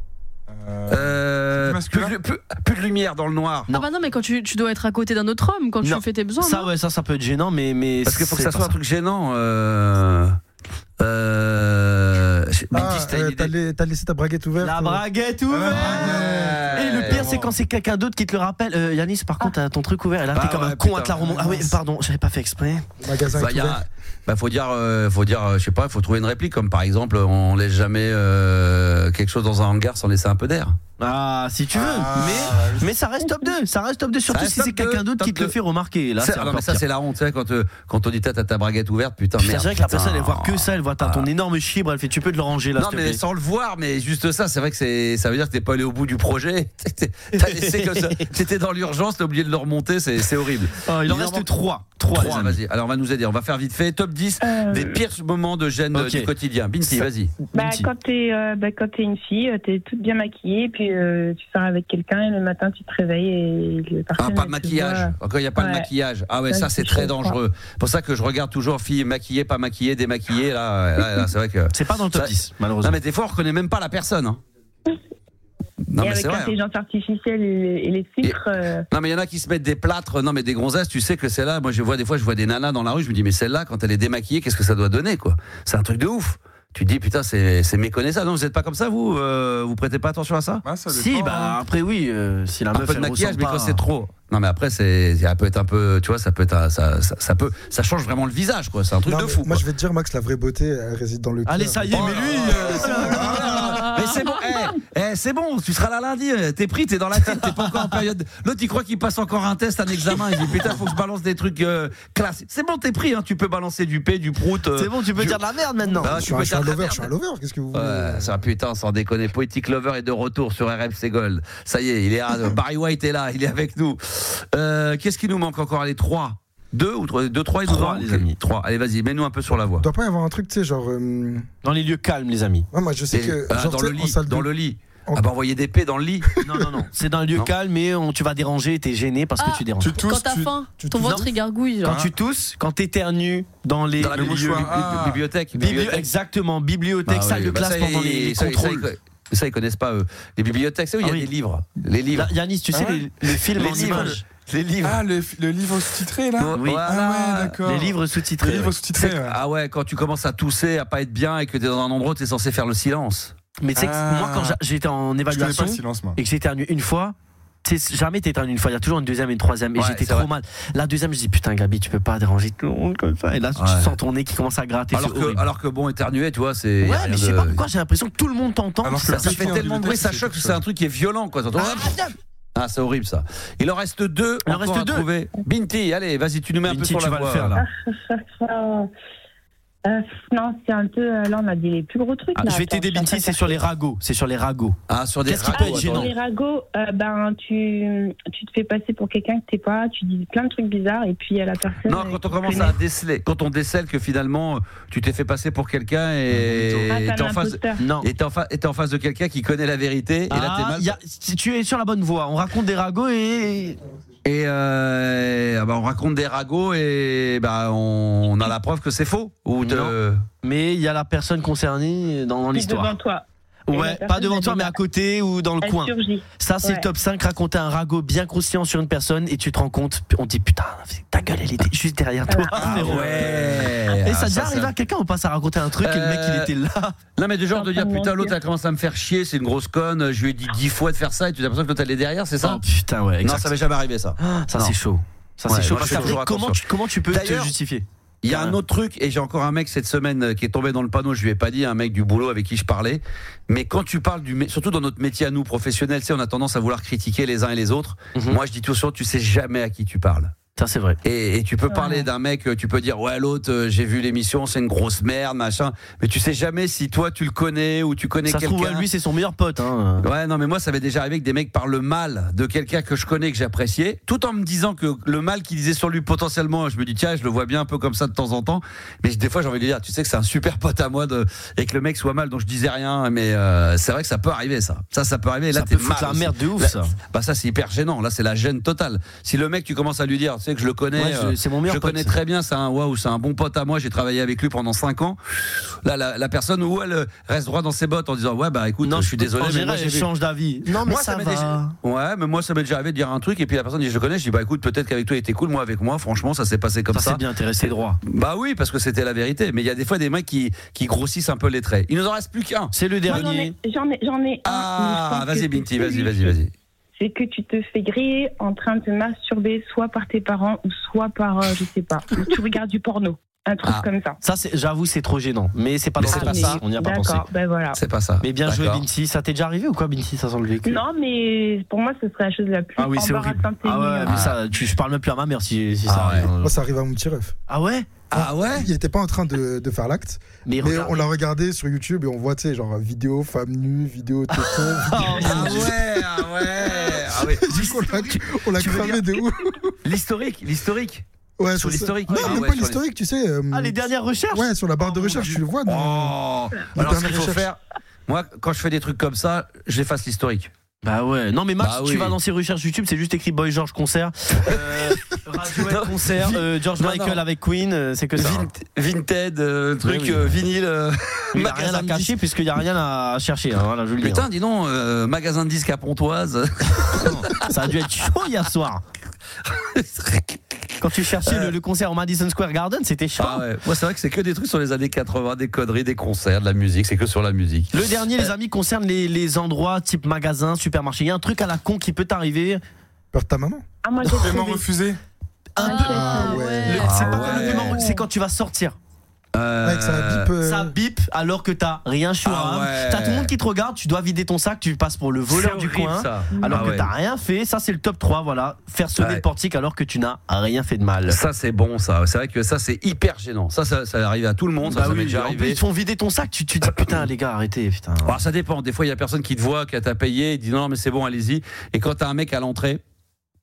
euh, Euh, plus masculin plus, de- plus- plus de lumière dans le noir. Ah bah non, mais quand tu, tu dois être à côté d'un autre homme quand Non. tu fais tes besoins. Ça, non ouais, ça, ça peut être gênant, mais. mais Parce qu'il faut que c'est ça pas soit un truc gênant. Euh... Euh... je- Ah, Baptiste, t'as euh, une t'as idée les- t'as laissé ta braguette ouverte. La euh, braguette ouverte. Ouais. Et le pire, c'est quand c'est quelqu'un d'autre qui te le rappelle. Euh, Yanis, par contre, t'as ton truc ouvert. Et là, Bah t'es comme ouais, un con putain. à te la remonter. Ah oui, pardon, j'avais pas fait exprès. Le magasin Bah, est y a- ouvert. bah, faut dire, euh, faut dire, euh, je sais pas, faut trouver une réplique comme par exemple, on laisse jamais euh, quelque chose dans un hangar sans laisser un peu d'air. Ah, si tu veux. Ah, mais, mais ça reste top deux. Ça reste top deux, surtout reste si c'est top deux, quelqu'un d'autre top qui te le deux. fait remarquer. Là, C'est- c'est ah non, encore mais ça pire. c'est la honte, tu sais, quand, euh, quand on dit t'as t'as ta braguette ouverte, putain Putain, merde. c'est vrai que la putain. personne, elle voit que ça. Elle voit t'as ton énorme chibre. Elle fait, tu peux te le ranger là, Non s'il te mais plaît. sans le voir, mais juste ça, c'est vrai que c'est, ça veut dire que t'es pas allé au bout du projet. T'as laissé comme ça. T'étais dans l'urgence, t'as oublié de le remonter, c'est, c'est horrible. Oh, il en Évidemment- reste trois. Trois, les Trois, amis. vas-y. Alors on va nous aider, on va faire vite fait. Top dix Euh, des pires moments de gêne euh, Ok. du quotidien. Binti, Ça- vas-y. Bah, Binti. quand t'es euh, bah, quand t'es une fille, euh, t'es toute bien maquillée, puis euh, tu sors avec quelqu'un et le matin tu te réveilles et le Ah, personne pas elle de te maquillage. voit. Encore, il n'y a pas de Ouais. maquillage. Ah ouais, Ça, ça, c'est c'est très chaud, dangereux. C'est pour ça que je regarde toujours filles maquillées, pas maquillées, démaquillées. Là, là, là, c'est vrai que. C'est pas dans le top Ça- dix, Non, malheureusement. mais des fois, on reconnaît même pas la personne. hein. Non, et mais avec c'est vrai. hein. l'intelligence artificielle et, et les filtres, euh, Non, mais il y en a qui se mettent des plâtres, non, mais des gonzesses, tu sais que c'est là. Moi, je vois des fois, je vois des nanas dans la rue, je me dis, mais celle-là, quand elle est démaquillée, qu'est-ce que ça doit donner, quoi? C'est un truc de ouf. Tu te dis, putain, c'est, c'est méconnaissable. Non, vous n'êtes pas comme ça, vous euh, Vous prêtez pas attention à ça? Ah, ça Si, dépend, bah hein. après, oui. euh, si la Un meuf peu de elle maquillage, ressemble mais pas quand à- c'est trop. Non, mais après, c'est, ça peut être un peu, tu vois, ça peut être, un- ça, ça, ça peut, ça change vraiment le visage, quoi. C'est un truc Non, de mais fou. Moi, quoi. je vais te dire, Max, la vraie beauté, elle réside dans le cœur. Allez, ça y est, Oh mais là lui. là. euh, Ah. Mais c'est bon, eh, eh, c'est bon, tu seras là lundi, euh, t'es pris, t'es dans la tête, t'es pas encore en période. L'autre, il croit qu'il passe encore un test, un examen, il dit putain, faut que je balance des trucs euh, classiques. C'est bon, t'es pris, hein, tu peux balancer du P, du prout. euh, C'est bon, tu peux du- dire de la merde maintenant. Ah, Je tu suis un- peux je suis un dire de la lover, je suis un merde. lover. Qu'est-ce que vous voulez Ouais, ça putain, sans déconner. Poetic Lover est de retour sur R M C Gold. Ça y est, il est là. Barry White est là, il est avec nous. Euh, qu'est-ce qui nous manque encore? Allez, trois. Deux ou trois? Deux, trois, il nous Trois, manque les amis. Trois. Allez, vas-y, mets-nous un peu sur la voie. Il doit pas y avoir un truc, tu sais, genre. euh, Dans les lieux calmes, les amis. ouais, moi, je sais Et- que. ah, genre, dans tu le sais, en lit, salle de- dans le lit. Ah bah envoyer des paix dans le lit. Non, non, non. C'est dans un lieu Non. calme, mais on- tu vas déranger, t'es gêné parce Ah. que tu déranges. Tu tousses, Quand t'as tu- faim, tu ton tousses. ventre il gargouille. Quand Genre. tu tousses, quand t'éternues dans les Dans la Le biblio- mouchoir. bi- Ah. bibliothèque. Bibli- bibliothèque. exactement, bibliothèque, Ah salle oui, de bah classe ça, pendant ils- les, les ça, contrôles. Ça, ils, ça, ils connaissent pas eux. Les bibliothèques, c'est où il y a Ah oui. des livres. Les livres. Là, Yanis, tu sais, Ah ouais les, les films Les en livres. images. Les livres. Ah, le, le livre sous-titré, là Oui. Voilà. Ah ouais, d'accord. Les livres Le sous-titrés. livre ouais. sous-titré, C'est- ouais. Ah ouais, quand tu commences à tousser, à pas être bien et que t'es dans un endroit où t'es censé faire le silence. Mais tu sais que Ah. moi, quand j'a- j'étais en Je connais évaluation pas le silence, moi. et que j'ai éternué une fois, tu sais, jamais t'éternues une fois, il y a toujours une deuxième et une troisième. Et Ouais, j'étais c'est trop vrai. mal. La deuxième, je dis putain, Gabi, tu peux pas déranger tout le monde comme ça. Et là, Ouais. tu sens ton nez qui commence à gratter. Alors c'est que, horrible. alors que bon, éternuer, tu vois, c'est. y a Ouais, rien mais je sais de- pas pourquoi, j'ai l'impression que tout le monde t'entend. Alors que Ça, la ça fait piqûre en tellement de bruit, ça bibliothèque, choque, c'est c'est un truc qui est violent, quoi. T'entends- Ah, c'est horrible ça. Il en reste deux. Il en encore reste à deux. trouver. Binti, allez, vas-y, tu nous mets un peu Binti, sur tu la vas le voie. faire, là. Euh, euh, non, c'est un peu. euh, Là, on a dit les plus gros trucs. Ah, là. je vais t'aider, Attends, Binti, attends, c'est sur les ragots. C'est sur les ragots. Ah, sur des Qu'est-ce qui ragots, peut être Ah, gênant sur les ragots, euh, ben, tu, tu te fais passer pour quelqu'un que t'es pas, tu dis plein de trucs bizarres et puis il y a la personne. Non, euh, quand on qui commence connaît. à déceler, quand on décèle que finalement tu t'es fait passer pour quelqu'un et Ah, t'es t'es en un face, imposteur. Non. et t'es en, fa- et t'es en face de quelqu'un qui connaît la vérité et là t'es Ah, mal. y a- si tu es sur la bonne voie. On raconte des ragots et. Et euh, ah bah, on raconte des ragots et bah on, on a la preuve que c'est faux ou de. Non. Mais il y a la personne concernée dans, dans Qui est l'histoire. devant toi. Et Ouais, la pas personne, devant elle toi, est mais là. à côté ou dans le Elle coin. surgit. Ça, c'est Ouais. le top cinq. Raconter un ragot bien conscient sur une personne et tu te rends compte, on te dit putain, ta gueule, elle était juste derrière toi. Ah frérot. ouais. Et Ah, ça déjà ça, arrivé ça- à quelqu'un, on passe à raconter un truc et le mec il Euh, était là. Non mais de genre de dire T'es en train de putain l'autre mentir. elle commence à me faire chier, c'est une grosse conne, je lui ai dit dix fois de faire ça et tu as l'impression que l'autre elle est derrière, c'est ça? Oh putain, ouais, Non, exact. ça m'est jamais arrivé ça. Ça Non. c'est chaud. Ça Ouais, c'est chaud. moi, Parce je fais qu'après, toujours comment attention. tu, comment tu peux te D'ailleurs, justifier? Il y a un autre truc, et j'ai encore un mec cette semaine euh, qui est tombé dans le panneau, je lui ai pas dit, un mec du boulot avec qui je parlais, mais quand tu parles du, mé- surtout dans notre métier à nous professionnels, tu sais, on a tendance à vouloir critiquer les uns et les autres. Mhm. Moi je dis toujours, tu sais jamais à qui tu parles. Ça c'est vrai. Et, et tu peux Ouais. parler d'un mec, euh, tu peux dire ouais l'autre, euh, j'ai vu l'émission, c'est une grosse merde, machin, mais tu sais jamais si toi tu le connais ou tu connais Ça se trouve, quelqu'un. ouais, lui c'est son meilleur pote. Hein. Ouais, non, mais moi, ça m'est déjà arrivé que des mecs parlent mal de quelqu'un que je connais, que j'appréciais, tout en me disant que le mal qu'il disait sur lui potentiellement, je me dis, tiens, je le vois bien un peu comme ça de temps en temps. Mais des fois, j'ai envie de dire, tu sais que c'est un super pote à moi de, et que le mec soit mal, donc je disais rien, mais euh, c'est vrai que ça peut arriver, ça. Ça, ça peut arriver. Et là, Ça t'es peut foutre mal la aussi. merde de ouf Là, ça. Bah, ça, c'est hyper gênant. Là, c'est la gêne totale. Si le mec, tu commences à lui dire, tu sais que je le connais, Ouais, je- euh, c'est mon je meilleur le pote. connais très bien, c'est un, waouh, c'est un bon pote à moi, j'ai travaillé avec lui pendant cinq ans. Là, la, la personne, où elle reste droit dans ses bottes en disant, ouais, bah écoute, Non, je suis désolé, En mais moi, général, j'ai elle vu- change d'avis. Non, mais Moi, ça ça m'est va. déjà- Ouais, mais moi ça m'est déjà arrivé de dire un truc et puis la personne dit je connais, je dis bah écoute peut-être qu'avec toi il était cool, moi avec moi franchement ça s'est passé comme Ça ça. c'est bien, t'es resté droit. Bah oui parce que c'était la vérité, mais il y a des fois des mecs qui, qui grossissent un peu les traits. Il nous en reste plus qu'un. C'est le Moi, j'en dernier. ai, j'en ai, j'en ai un, Ah mais je pense vas-y que Binti, c'est vas-y celui- vas-y vas-y. C'est que tu te fais griller en train de te masturber soit par tes parents ou soit par, euh, je sais pas, ou tu regardes du porno. Un truc Ah. comme ça. Ça, c'est- j'avoue, c'est trop gênant. Mais c'est pas Mais dans c'est le pas top ça. six, on n'y a pas pensé. D'accord, ben voilà. C'est pas ça. Mais bien joué, D'accord. Binti. Ça t'est déjà arrivé ou quoi, Binti, ça sent le véhicule? Non, mais pour moi, ce serait la chose la plus Ah oui, c'est horrible. embarrassante. et Ah ouais, mignonne. mais ça, tu, je parle même plus à ma mère si, si Ah ça ouais. arrive. Moi, ça arrive à mon petit ref. Ah ouais? Ah ouais. Il était pas en train de, de faire l'acte, Mais, mais regarde. on l'a regardé sur YouTube et on voit, tu sais, genre vidéo femme nue, vidéo téton. Ah ouais ah ouais ah ouais. Du coup, on l'a- on l'a tu veux cramé de ouf. L'historique l'historique. Ouais, Sur c'est ça. l'historique. Non, Ah même ouais, pas sur l'historique, tu sais. euh, Ah, les dernières recherches? Ouais, sur la barre de Oh, recherche, mon tu le vois. dans- Oh. La Alors ce qu'il dernière faut recherche. faire, moi quand je fais des trucs comme ça, j'efface l'historique. Bah ouais. Non, mais Max, Bah tu oui. vas dans ses recherches YouTube, c'est juste écrit Boy George concert, euh, Radiohead Non. concert, euh, George Non, Michael non. avec Queen, euh, c'est que ça. Vint- Vinted, euh, truc, Oui, oui. euh, vinyle, euh, Il n'y a rien à magasin de cacher disques. puisqu'il n'y a rien à chercher. Hein, voilà, je le dis. Putain, dis donc, euh, magasin de disques à Pontoise. Ça a dû être chaud hier soir. Quand tu cherchais le, le concert au Madison Square Garden, c'était chaud. Ah ouais. Moi, c'est vrai que c'est que des trucs sur les années quatre-vingts, des conneries, des concerts, de la musique, c'est que sur la musique. Le dernier, les amis, concerne les, les endroits type magasin, supermarché. Il y a un truc à la con qui peut t'arriver. Peur de ta maman. Ah, moi, j'ai Paiement trouvé. refusé. Un peu. Ah ouais. Le- Ah c'est pas ouais. comme le paiement, c'est quand tu vas sortir. Euh, Avec ça bip. euh, Ça bip alors que t'as rien sur Ah un. ouais. T'as tout le monde qui te regarde, tu dois vider ton sac, tu passes pour le voleur c'est du horrible, coin. ça. Alors Ah que ouais. t'as rien fait, ça c'est le top trois, voilà. Faire sonner Ouais. le portique alors que tu n'as rien fait de mal. Ça, c'est bon, ça. C'est vrai que ça, c'est hyper gênant. Ça, ça, ça arrive à tout le monde. Ça, Bah ça oui, m'est déjà en plus, arrivé. ils te font vider ton sac, tu te dis putain les gars, arrêtez, putain. Alors, ça dépend. Des fois, il y a personne qui te voit, qui t'a payé, il dit non, mais c'est bon, allez-y. Et quand t'as un mec à l'entrée,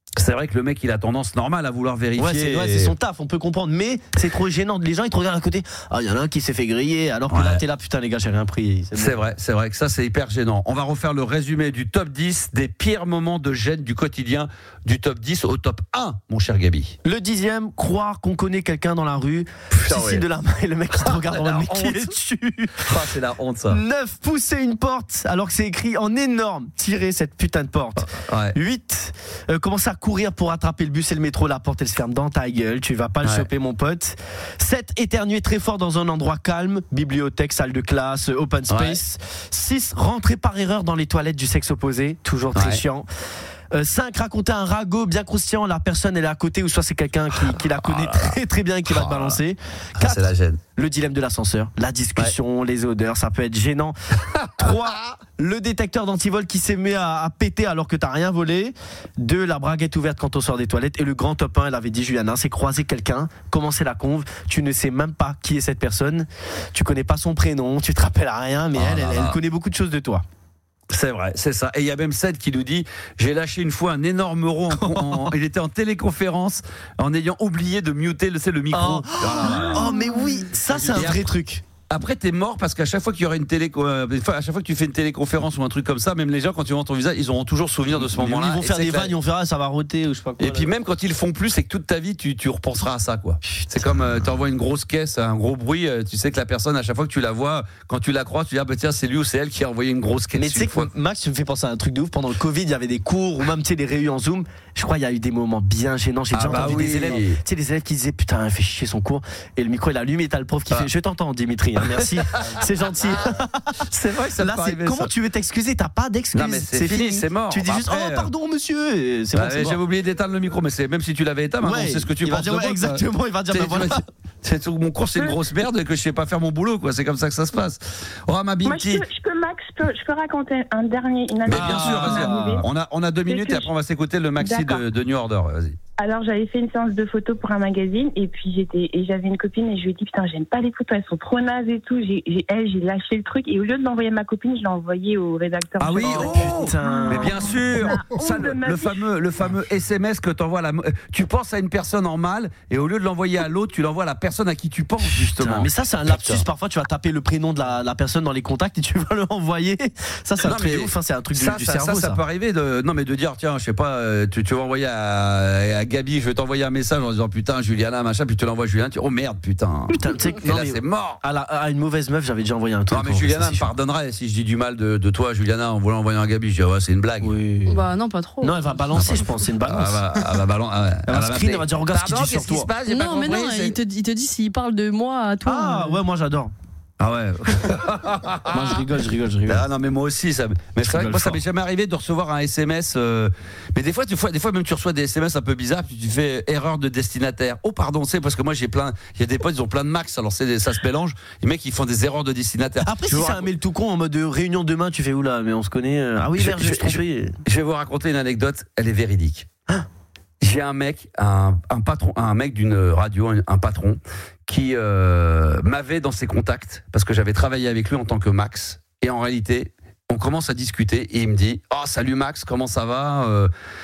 C'est vrai que le mec il a tendance normale à vouloir vérifier. Ouais, c'est, ouais, et... c'est son taf, on peut comprendre, mais c'est trop gênant. Les gens ils te regardent à côté. Ah, il y en a un qui s'est fait griller, alors que Ouais. là t'es là, putain les gars, j'ai rien pris. C'est, C'est bon. vrai, c'est vrai que ça c'est hyper gênant. On va refaire le résumé du top dix des pires moments de gêne du quotidien, du top dix au top un, mon cher Gabi. Le dixième, croire qu'on connaît quelqu'un dans la rue. Putain, Cécile ouais. de la main et le mec qui te regarde en La mode mais qui honte. es-tu? Ah, c'est la honte ça. neuf, pousser une porte alors que c'est écrit en énorme. Tirer cette putain de porte. Ouais. huit. Euh, commencer à courir pour attraper le bus et le métro. La porte elle se ferme dans ta gueule. Tu vas pas le Ouais. choper, mon pote. sept. Éternuer très fort dans un endroit calme. Bibliothèque, salle de classe, open space. six. Rentrer par erreur dans les toilettes du sexe opposé. Toujours très Ouais. chiant. cinq. Raconter un ragot bien croustillant. La personne elle est à côté ou soit c'est quelqu'un qui, qui la connaît très très bien et qui va te balancer. Ah, quatre. c'est la gêne. Le dilemme de l'ascenseur, la discussion, les odeurs, ça peut être gênant. trois. Le détecteur d'antivol qui s'est mis à, à péter alors que t'as rien volé. deux. La braguette ouverte quand on sort des toilettes. Et le grand top un, elle avait dit Juliana, c'est croiser quelqu'un, commencer la conve, tu ne sais même pas qui est cette personne, tu connais pas son prénom, tu te rappelles à rien, mais Oh elle, là elle, là. elle connaît beaucoup de choses de toi. C'est vrai, c'est ça. Et il y a même Seth qui nous dit j'ai lâché une fois un énorme euro. En, en- il était en téléconférence en ayant oublié de muter le, c'est le micro. Oh. Voilà. Oh mais oui, ça c'est un Et vrai après- truc. Après, t'es mort parce qu'à chaque fois qu'il y aurait une télé, euh, des fois, à chaque fois que tu fais une téléconférence ou un truc comme ça, même les gens, quand ils vont ton visage, ils auront toujours souvenir de ce moment-là. Ils vont Et faire c'est des que la- vannes, ils vont faire ah, ça va roter ou je sais pas quoi. Et puis même quand ils le font plus, c'est que toute ta vie, tu, tu repenseras à ça, quoi. C'est comme euh, t'envoies une grosse caisse, un gros bruit, euh, tu sais que la personne, à chaque fois que tu la vois, quand tu la crois, tu dis ah bah tiens, c'est lui ou c'est elle qui a envoyé une grosse caisse. Mais tu sais une que fois. Max, tu me fais penser à un truc de ouf. Pendant le Covid, il y avait des cours ou même tu sais, des réunions en Zoom. Je crois qu'il y a eu des moments bien gênants. J'ai Ah déjà bah entendu oui. des élèves, tu sais, des élèves qui disaient putain, elle fait chier son cours. Et le micro il allume et t'as le prof qui Ah. fait je t'entends, Dimitri, hein, merci, c'est gentil. C'est vrai que ça Là, peut c'est arriver, comment ça. tu veux t'excuser? T'as pas d'excuses. Non, mais c'est fini, c'est mort. Tu dis Bah, juste après, oh pardon monsieur. Et c'est Bah, bon, c'est j'avais mort. oublié d'éteindre le micro, mais c'est même si tu l'avais éteint, maintenant Ouais, on sait ce que tu il va penses dire, de ouais, moi, quoi. exactement, il va dire C'est- bah voilà. c'est- c'est- mon cours c'est une grosse merde et que je sais pas faire mon boulot, quoi. C'est comme ça que ça se passe. Oh ma Moi, Binti. je peux, je peux, Max, je peux, je peux raconter un dernier, une Mais anecdote bien sûr, qui m'est vas-y. arrivée. On a, on a deux C'est minutes que et après on va s'écouter le maxi D'accord. de, de New Order. Vas-y. Alors, j'avais fait une séance de photos pour un magazine et puis j'étais et j'avais une copine et je lui ai dit putain, j'aime pas les photos, elles sont trop nazes et tout. J'ai, j'ai, elle, j'ai lâché le truc et au lieu de l'envoyer à ma copine, je l'ai envoyé au rédacteur. Ah oui, chef. oh, putain. mais bien sûr. La honte Ça, de le, ma le vie. fameux, le fameux S M S que t'envoies à la, tu penses à une personne en mal et au lieu de l'envoyer à l'autre, tu l'envoies à la personne à qui tu penses justement. Putain, mais ça c'est un lapsus. Parfois tu vas taper le prénom de la, la personne dans les contacts et tu vas le envoyer. Ça c'est un Non, truc mais de ouf. hein, C'est un truc du, ça, du ça, cerveau. ça, Ça, ça peut arriver de, non mais de dire tiens, je sais pas, euh, tu, tu vas envoyer à, à Gabi, je vais t'envoyer un message en disant putain Juliana machin, puis tu l'envoies à Julien, tu oh merde putain. Putain, tu sais que- Et non, là mais- c'est mort. À, la- à une mauvaise meuf, j'avais déjà envoyé un truc. Non mais bon, Juliana ça, me c'est pardonnerait si je dis du mal de, de toi Juliana en voulant envoyer un Gabi, je dis ah ouais, c'est une blague. chiant. Oui. Bah non, pas trop. Non, elle va balancer, je pense. C'est une Ah, balance. bah, ah, bah, ballon, ah ouais. Elle va va screen, m'appeler. elle va dire regarde ce qu'il Pardon, dit sur qu'est-ce qui toi. se passe J'ai pas Non, mais compris, non, c'est- il te, il te dit s'il parle de moi à toi. Ah euh, ouais, moi j'adore. Ah ouais. Moi je rigole, je rigole, je rigole. Ah non mais moi aussi ça. Mais c'est vrai que rigole moi ça fort. m'est jamais arrivé de recevoir un S M S. euh, Mais des fois, des fois, des fois même tu reçois des S M S un peu bizarres, puis tu fais erreur de destinataire. Oh pardon, c'est parce que moi j'ai plein. Il y a des potes ils ont plein de Max, alors c'est des- ça se mélange. Les mecs ils font des erreurs de destinataire. Après, Je si vais vous c'est un rac- mail tout con en mode de réunion demain, tu fais oula, mais on se connaît. euh, Ah oui, Je- merde, je je- me suis trompé. Je vais vous raconter une anecdote. Elle est véridique. J'ai un mec, un, un patron, un mec d'une radio, un, un patron, qui euh, m'avait dans ses contacts parce que j'avais travaillé avec lui en tant que Max. Et en réalité, on commence à discuter et il me dit « Oh, salut Max, comment ça va euh,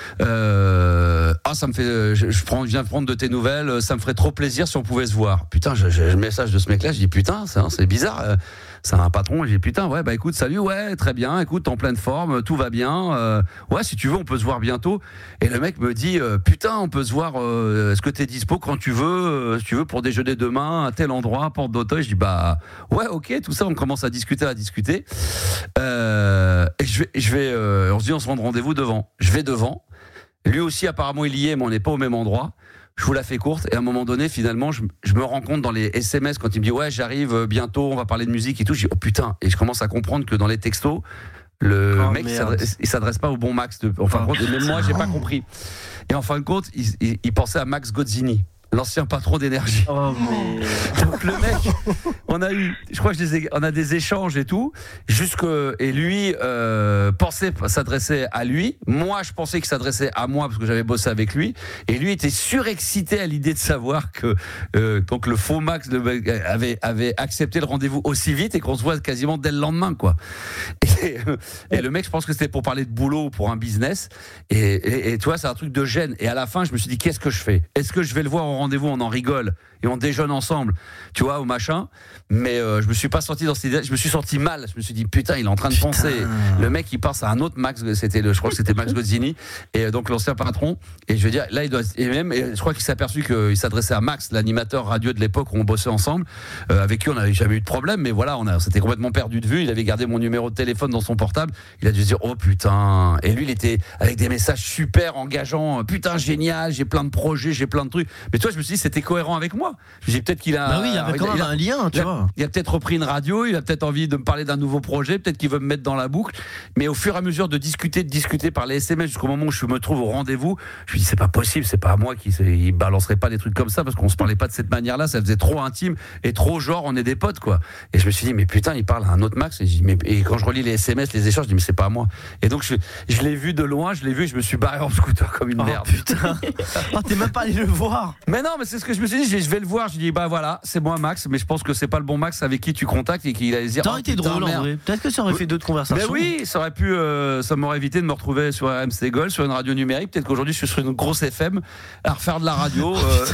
euh, Ah, ça me fait, je, je, prends, je viens de prendre de tes nouvelles. Ça me ferait trop plaisir si on pouvait se voir. » Putain, j'ai le message de ce mec-là. Je dis putain, c'est, c'est bizarre. euh, C'est un patron. Je dis putain, ouais, bah écoute, salut, ouais, très bien. Écoute, en pleine forme, tout va bien. Euh, ouais, si tu veux, on peut se voir bientôt. Et le mec me dit euh, putain, on peut se voir. Euh, est-ce que t'es dispo quand tu veux, euh, si tu veux, pour déjeuner demain à tel endroit, porte d'Auteuil. Je dis bah ouais, ok, tout ça. On commence à discuter, à discuter. Euh, et je vais, je vais. Euh, on se dit, on se rend rendez-vous devant. Je vais devant. Lui aussi, apparemment, il y est, mais on n'est pas au même endroit. Je vous la fais courte et à un moment donné, finalement, je, je me rends compte dans les S M S quand il me dit ouais, j'arrive bientôt, on va parler de musique et tout. Je dis oh putain, et je commence à comprendre que dans les textos, le Oh, mec il merde. s'adresse, il s'adresse pas au bon Max. De, enfin, Oh, et même moi, j'ai pas compris. Et en fin de compte, il, il, il pensait à Max Gozzini. l'ancien patron d'énergie. Oh, mais. Donc le mec, on a eu, je crois que je les ai- on a des échanges et tout, jusque et lui euh, pensait s'adresser à lui. Moi, je pensais qu'il s'adressait à moi parce que j'avais bossé avec lui. Et lui était surexcité à l'idée de savoir que euh, donc le faux Max le mec, avait avait accepté le rendez-vous aussi vite et qu'on se voit quasiment dès le lendemain, quoi. Et, et le mec, je pense que c'était pour parler de boulot ou pour un business. Et, et, et tu vois, c'est un truc de gêne. Et à la fin, je me suis dit, qu'est-ce que je fais ? Est-ce que je vais le voir au rendez-vous, on en rigole et on déjeune ensemble, tu vois, au machin. Mais euh, je me suis pas senti dans cette idée. Je me suis senti mal. Je me suis dit, putain, il est en train de Putain. penser. Le mec, il pense à un autre Max. C'était le, je crois que c'était Max Gozzini, et euh, donc l'ancien patron. Et je veux dire, là, il doit. Et même, et je crois qu'il s'est aperçu qu'il s'adressait à Max, l'animateur radio de l'époque où on bossait ensemble. Euh, avec qui on n'avait jamais eu de problème. Mais voilà, on a, c'était complètement perdu de vue. Il avait gardé mon numéro de téléphone dans son portable. Il a dû se dire, oh putain. Et lui, il était avec des messages super engageants. Putain, génial. J'ai plein de projets, j'ai plein de trucs. Mais toi, je me suis dit, c'était cohérent avec moi. Je me suis dit, peut-être qu'il a. Bah oui, il y avait quand même il a- un lien, tu il a, vois. il a peut-être repris une radio, il a peut-être envie de me parler d'un nouveau projet, peut-être qu'il veut me mettre dans la boucle. Mais au fur et à mesure de discuter, de discuter par les S M S jusqu'au moment où je me trouve au rendez-vous, je me dis c'est pas possible, c'est pas à moi qui il balancerait pas des trucs comme ça parce qu'on se parlait pas de cette manière-là, ça faisait trop intime et trop genre on est des potes quoi. Et je me suis dit mais putain il parle à un autre Max et, je dis, mais, et quand je relis les S M S, les échanges, je dis mais c'est pas à moi. Et donc je, je l'ai vu de loin, je l'ai vu, je me suis barré en scooter comme une Oh merde. putain. Oh, t'es même pas allé le voir. Mais non, mais c'est ce que je me suis dit. Je je vais le voir. Je dis bah voilà, c'est moi Max, mais je pense que c'est pas le bon Max avec qui tu contactes et qu'il allait se dire. Ça oh, aurait été putain, drôle en merde. vrai. Peut-être que ça aurait fait d'autres conversations. Mais oui, ça aurait pu, euh, ça m'aurait évité de me retrouver sur R M C Gold, sur une radio numérique. Peut-être qu'aujourd'hui je suis sur une grosse F M à refaire de la radio. euh.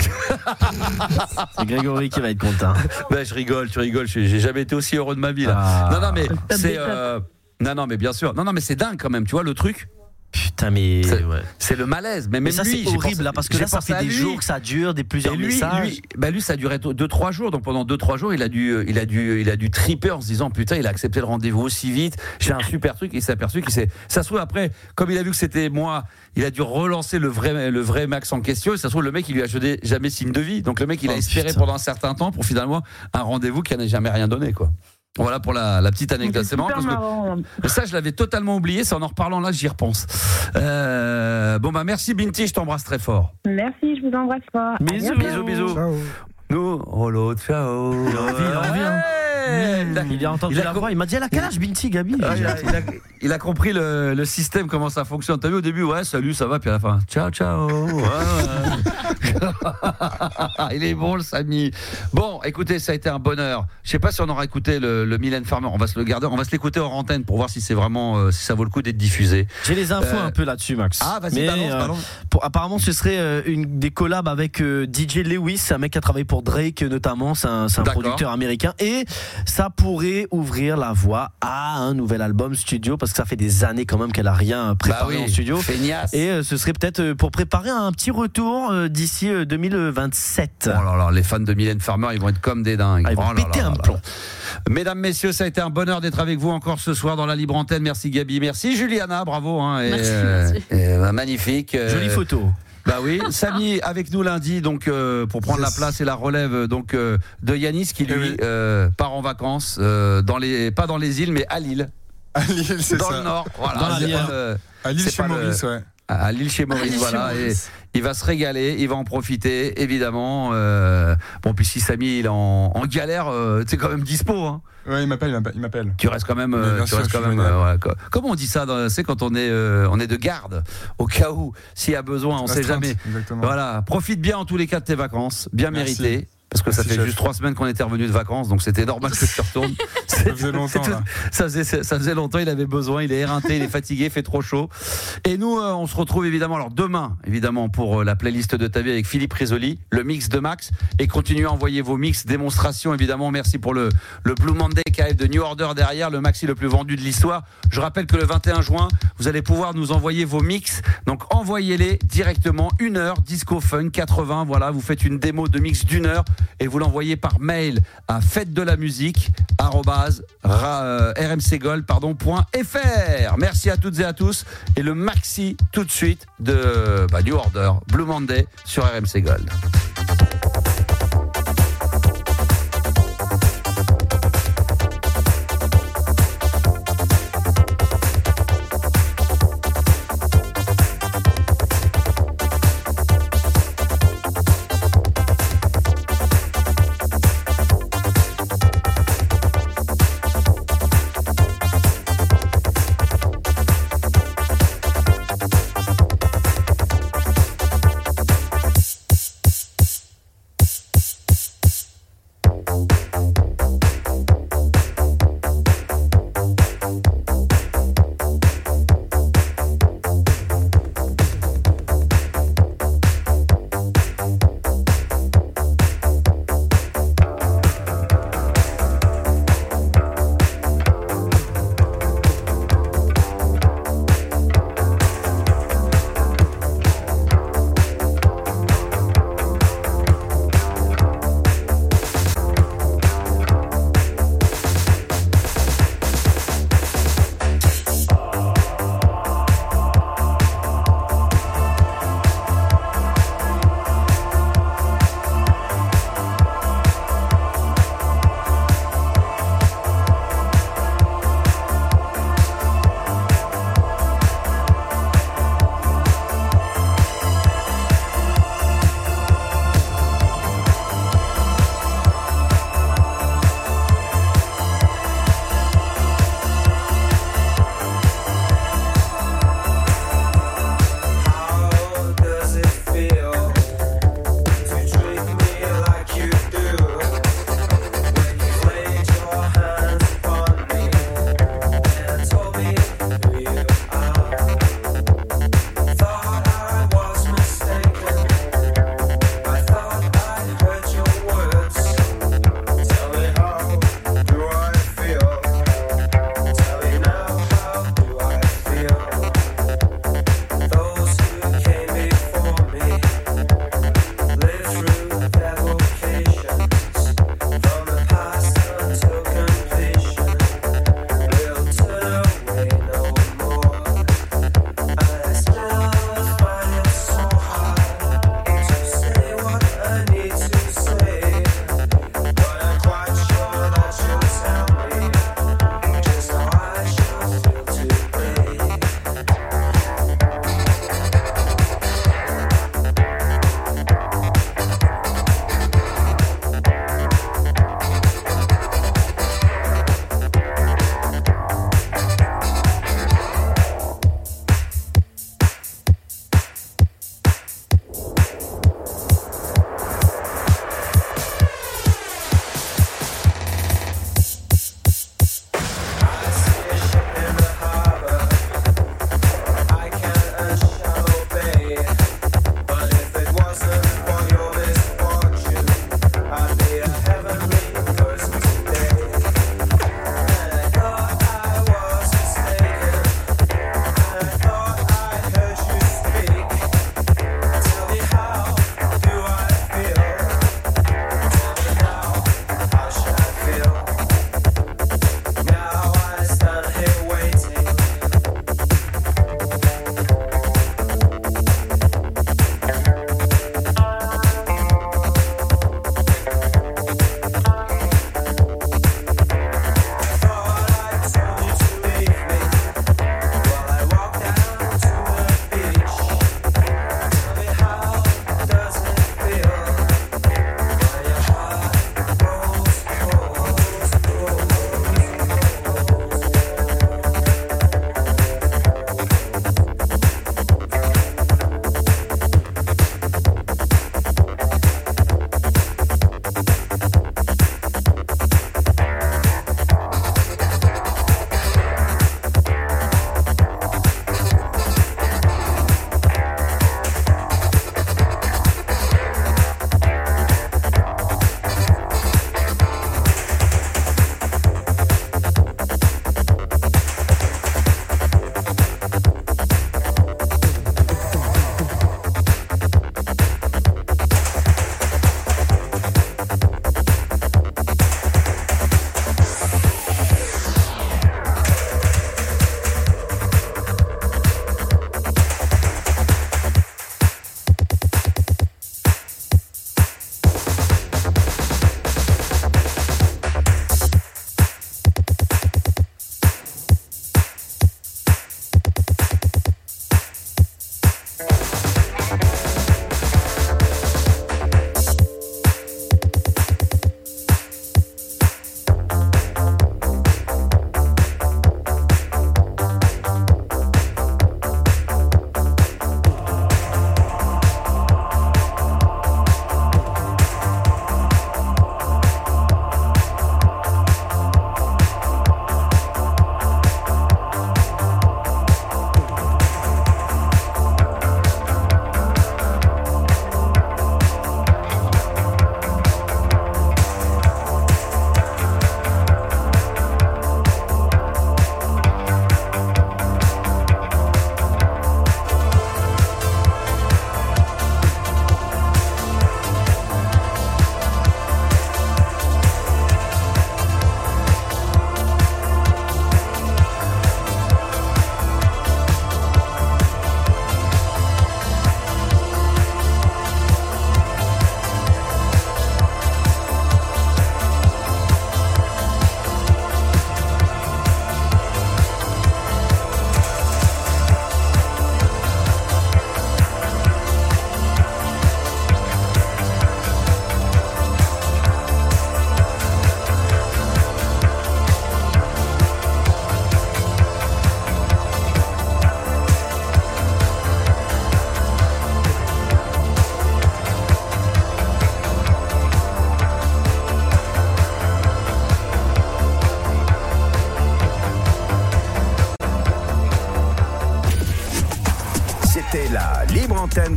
C'est Grégory qui va être content. Ben, je rigole, tu rigoles. J'ai j'ai jamais été aussi heureux de ma vie là. Ah. Non non mais Top c'est, des tops. euh, non non mais bien sûr. Non non mais c'est dingue quand même. Tu vois le truc. Putain, mais. C'est- ouais. C'est le malaise. Mais Mais même ça, lui, c'est j'ai horrible pensé- là parce que j'ai là, ça pensé fait à des lui. jours que ça dure, des plusieurs Et lui, messages. lui, bah lui, ça a duré deux trois jours. Donc pendant deux trois jours, il a dû, il a dû, il a dû triper en se disant putain, il a accepté le rendez-vous aussi vite. J'ai un super truc. Et il s'est aperçu qu'il s'est. Ça se trouve après, comme il a vu que c'était moi, il a dû relancer le vrai, le vrai Max en question. Et ça se trouve le mec, il lui a jeté jamais signe de vie. Donc le mec, il a Oh, espéré putain. pendant un certain temps pour finalement un rendez-vous qui n'a jamais rien donné quoi. Voilà pour la, la petite anecdote. C'est marrant super parce que marrant. ça, je l'avais totalement oublié. C'est en en reparlant là, j'y repense. Euh, bon bah merci Binti, je t'embrasse très fort. Merci, je vous embrasse pas. À Bisous, bientôt. Bisous, bisous. Ciao. Nous, oh l'autre, ciao. Il a envie, il a envie, hein. Ouais. Il a- Il a entendu il a la com- voix, il m'a dit à la quel âge Binti, Gabi Ah, il, a, il a- il a compris le, le système, comment ça fonctionne. T'as vu au début, ouais, salut, ça va, puis à la fin, ciao, ciao. Ouais, ouais. Il est bon, le Samy. Bon, écoutez, ça a été un bonheur. Je sais pas si on aura écouté le, le Mylène Farmer. On va se le garder, on va se l'écouter hors antenne pour voir si c'est vraiment, euh, si ça vaut le coup d'être diffusé. J'ai les infos Euh, un peu là-dessus, Max. Ah, vas-y, Mais, balance, euh, balance. pour- apparemment, ce serait euh, une des collabs avec euh, D J Lewis, un mec qui a travaillé pour Drake notamment. C'est un, c'est un D'accord. producteur américain et ça pourrait ouvrir la voie à un nouvel album studio parce que ça fait des années quand même qu'elle a rien préparé Bah oui, en studio. feignasse. Et euh, ce serait peut-être euh, pour préparer un petit retour euh, d'ici euh, deux mille vingt-sept. Oh là là, les fans de Mylène Farmer, ils vont être comme des dingues. Ah, ils vont Oh là péter là un là plomb. là. Mesdames, messieurs, ça a été un bonheur d'être avec vous encore ce soir dans la libre antenne. Merci Gabi, merci Juliana, bravo. Hein, et, Merci, euh, merci. et, bah, magnifique. euh, Jolie photo. Bah oui, Samy avec nous lundi, donc euh, pour prendre Yes. la place et la relève donc euh, de Yanis qui Eh lui oui. euh, part en vacances euh, dans les, pas dans les îles mais à Lille, À Lille, c'est dans ça. le nord. Voilà. Dans la C'est Lière. pas le- À Lille C'est chez pas le- Maurice, ouais. à Lille chez Maurice, Lille chez voilà. Maurice. Et il va se régaler, il va en profiter, évidemment. Euh, bon, puis si Samy il est en, en galère, euh, tu es quand même dispo. Hein. Ouais, il m'appelle, il m'appelle- il m'appelle. Tu restes quand même, Mais euh, bien tu sûr, restes je quand suis même. joignable. euh, voilà, quoi. Comment on dit ça dans- C'est quand on est, euh, on est de garde, au cas où, s'il y a besoin, on sait Astreinte, jamais. Exactement. Voilà, profite bien en tous les cas de tes vacances, bien Merci. méritées. Parce que ça Merci, fait chef. juste trois semaines qu'on était revenu de vacances, donc c'était normal que tu retournes. Ça faisait longtemps, là. Ça faisait, ça faisait longtemps, il avait besoin, il est éreinté, il est fatigué, il fait trop chaud. Et nous, euh, on se retrouve évidemment, alors demain, évidemment, pour euh, la playlist de ta vie avec Philippe Risoli, le mix de Max. Et continuez à envoyer vos mix, démonstrations, évidemment. Merci pour le, le Blue Monday qui arrive de New Order derrière, le maxi le plus vendu de l'histoire. Je rappelle que le vingt et un juin, vous allez pouvoir nous envoyer vos mix. Donc envoyez-les directement, une heure, disco fun, quatre-vingts. Voilà, vous faites une démo de mix d'une heure et vous l'envoyez par mail à fête de la musique arobase rmcgold pardon point fr. Merci à toutes et à tous et le maxi tout de suite de bah, New Order Blue Monday sur R M C Gold.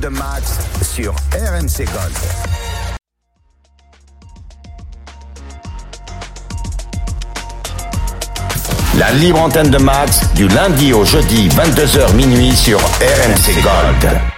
de Max sur R M C Gold. La libre antenne de Max, du lundi au jeudi, vingt-deux heures minuit sur R M C Gold.